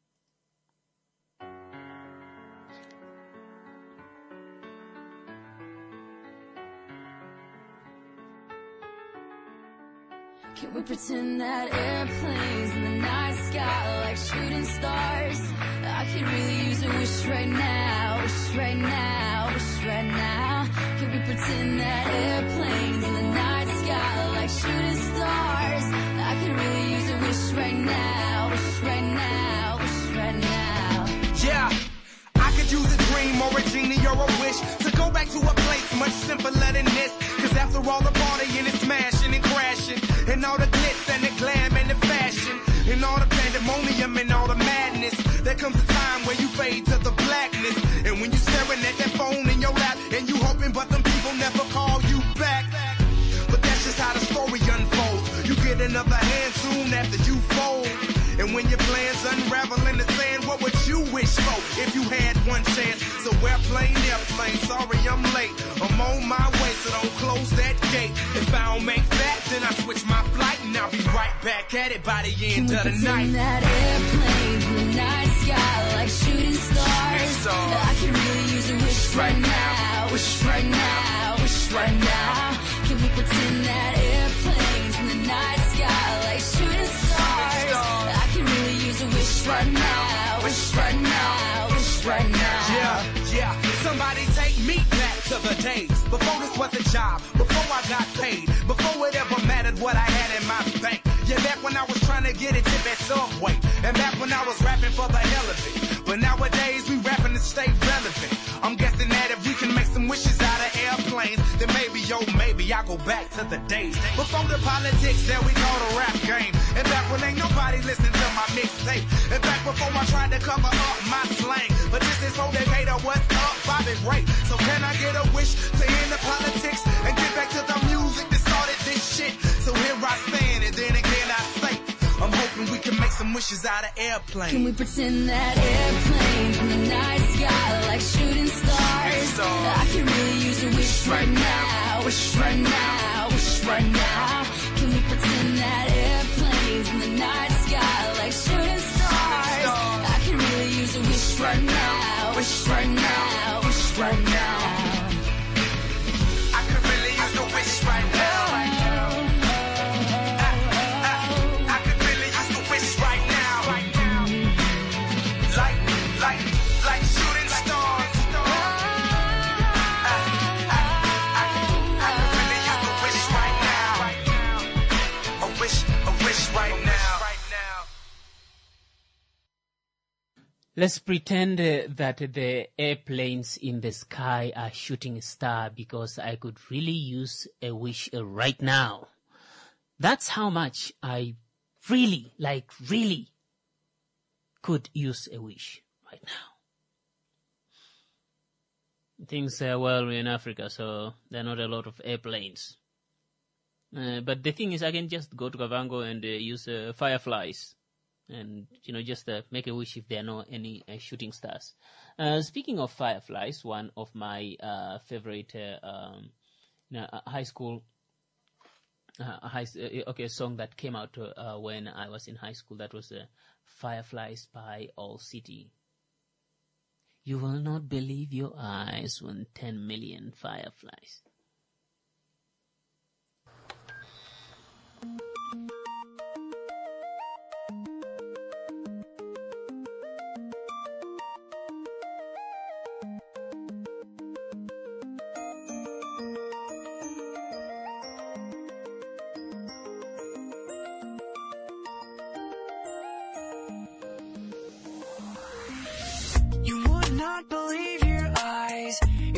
Can we pretend that airplanes in the night sky like shooting stars? I could really use a wish right now, wish right now, wish right now. Can we pretend that airplanes in the night sky like shooting stars? I could really use a wish right now, wish right now, wish right now. Yeah, I could use a dream or a genie or a wish to go back to a place much simpler than this. Cause after all the partying and smashing and crashing, and all the glitz and the glam and the fashion, and all the pandemonium and all the madness, there comes a time where you fade to the blackness. And when you're staring at that phone in your lap, and you hoping but them people never call you back. But that's just how the story unfolds. You get another hand soon after you fold. And when your plans unravel in the sand, what would you wish for if you had one chance? So airplane, airplane, sorry I'm late. I'm on my way, so don't close that gate. If I don't make that, then I switch my flight, and I'll be right back at it by the end of the night. Can we pretend that airplanes in the night sky like shooting stars? stars. I can really use a wish right now, wish right now, wish right now. Can we pretend that airplanes in the night sky like shooting stars? I can really use a wish right now, wish right now, wish right now. Yeah, yeah. Somebody take me back to the days before this was a job, before I got paid, before it ever mattered what I had in my bank. Yeah, back when I was trying to get a tip at Subway, and back when I was rapping for the hell of it. But nowadays we rapping to stay relevant. I'm guessing that if we can make some wishes out of airplanes, then maybe, yo, maybe I'll go back to the days before the politics that we call the rap game. And back when ain't nobody listened to my mixtape. And back before I tried to cover up my slang. But this is for Decatur, what's up, Bobby Ray. So can I get a wish to end the politics and get back to the music that started this shit? So here I stand, and then again I say, I'm hoping we can make some wishes out of airplanes. Can we pretend that airplanes in the night sky like shooting stars? I can really use a wish right now, wish right now, wish right now. Can we pretend that airplanes in the night sky like shooting stars? I can really use a wish right now, wish right now, wish right now. I could really use a wish right now. Let's pretend uh, that the airplanes in the sky are shooting a star because I could really use a wish uh, right now. That's how much I really, like really, could use a wish right now. Things are well, we're in Africa, so there are not a lot of airplanes. Uh, but the thing is, I can just go to Kavango and uh, use uh, fireflies. And, you know, just uh, make a wish if there are no any uh, shooting stars. Uh, speaking of fireflies, one of my uh, favorite uh, um, you know, high school, uh, high, uh, okay, a song that came out uh, when I was in high school, that was uh, Fireflies by All City. You will not believe your eyes when ten million fireflies.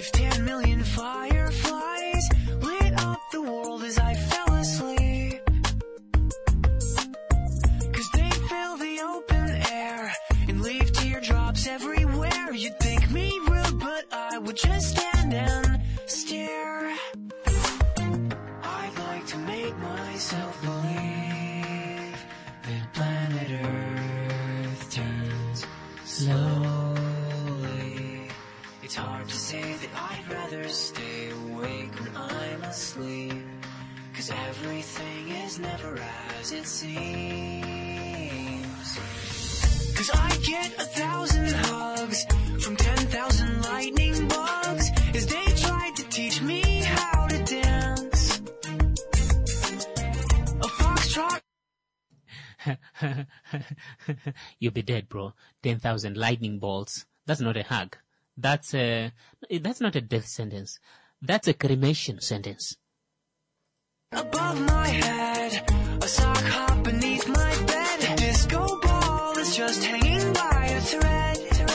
Cause ten million fireflies lit up the world as I fell asleep. Cause they fill the open air and leave teardrops everywhere. You'd think me rude, but I would just stand and stare. I'd like to make myself believe that planet Earth turns slowly. It's hard to say that I'd rather stay awake when I'm asleep. Cause everything is never as it seems. Cause I get a thousand hugs from ten thousand lightning bugs as they tried to teach me how to dance. A foxtrot. You'll be dead, bro. ten thousand lightning bolts. That's not a hug. That's a, that's not a death sentence. That's a cremation sentence. Above my head, a sock hop beneath my bed. A disco ball is just hanging by a thread.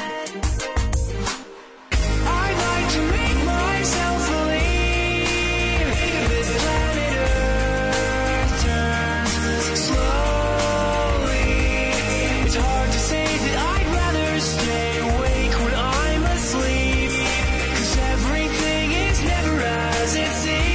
I'd like to make myself believe that planet Earth turns slowly. It's hard to say that I'd rather stay awake when I'm asleep. Cause everything is never as it seems.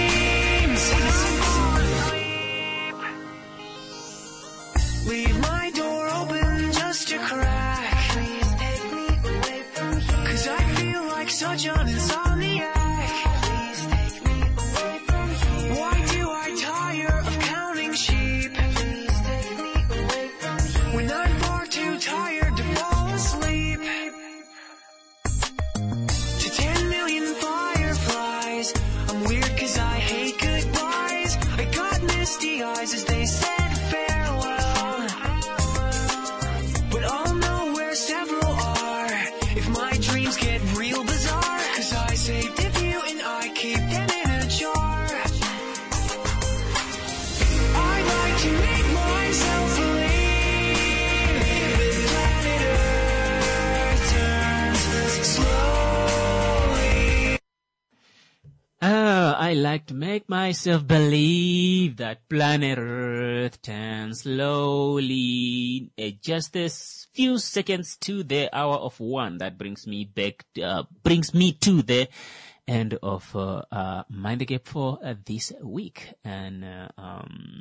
Leave my door open just a crack. Please take me away from here. Cause I feel like such an insomniac. Please take me away from here. Why do I tire of counting sheep? Please take me away from here. When I'm far too tired to fall asleep. To ten million fireflies, I'm weird cause I hate goodbyes. I got misty eyes as they said farewell. But I'll know where several are if my dreams get real bizarre. Cause I saved a few and I keep them in a jar. I'd like to make myself believe that planet Earth turns slowly. Ah, I like to make myself believe that planet Earth turns slowly. Uh, just a s- few seconds to the hour of one. That brings me back, uh, brings me to the end of uh, uh, Mind the Gap for uh, this week. And uh, um,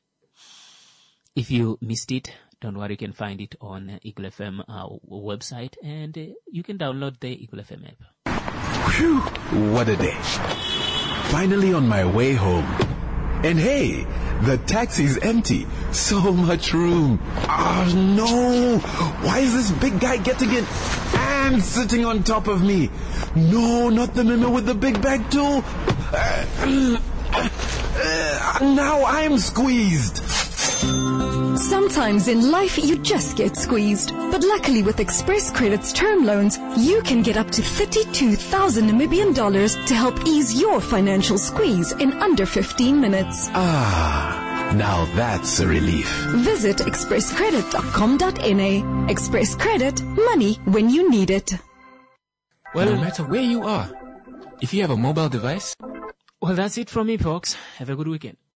if you missed it, don't worry, you can find it on uh, Eagle F M uh, website, and uh, you can download the Eagle F M app. Phew, what a day. Finally on my way home. And hey, the taxi's empty. So much room. Oh no! Why is this big guy getting in and sitting on top of me? No, not the memo with the big bag too. Uh, uh, uh, now I'm squeezed. Sometimes in life you just get squeezed. But luckily with Express Credit's term loans, you can get up to thirty-two thousand Namibian dollars to help ease your financial squeeze in under fifteen minutes. Ah, now that's a relief. Visit express credit dot com dot n a. Express Credit, money when you need it. Well, no matter where you are, if you have a mobile device. Well, that's it from me, folks. Have a good weekend.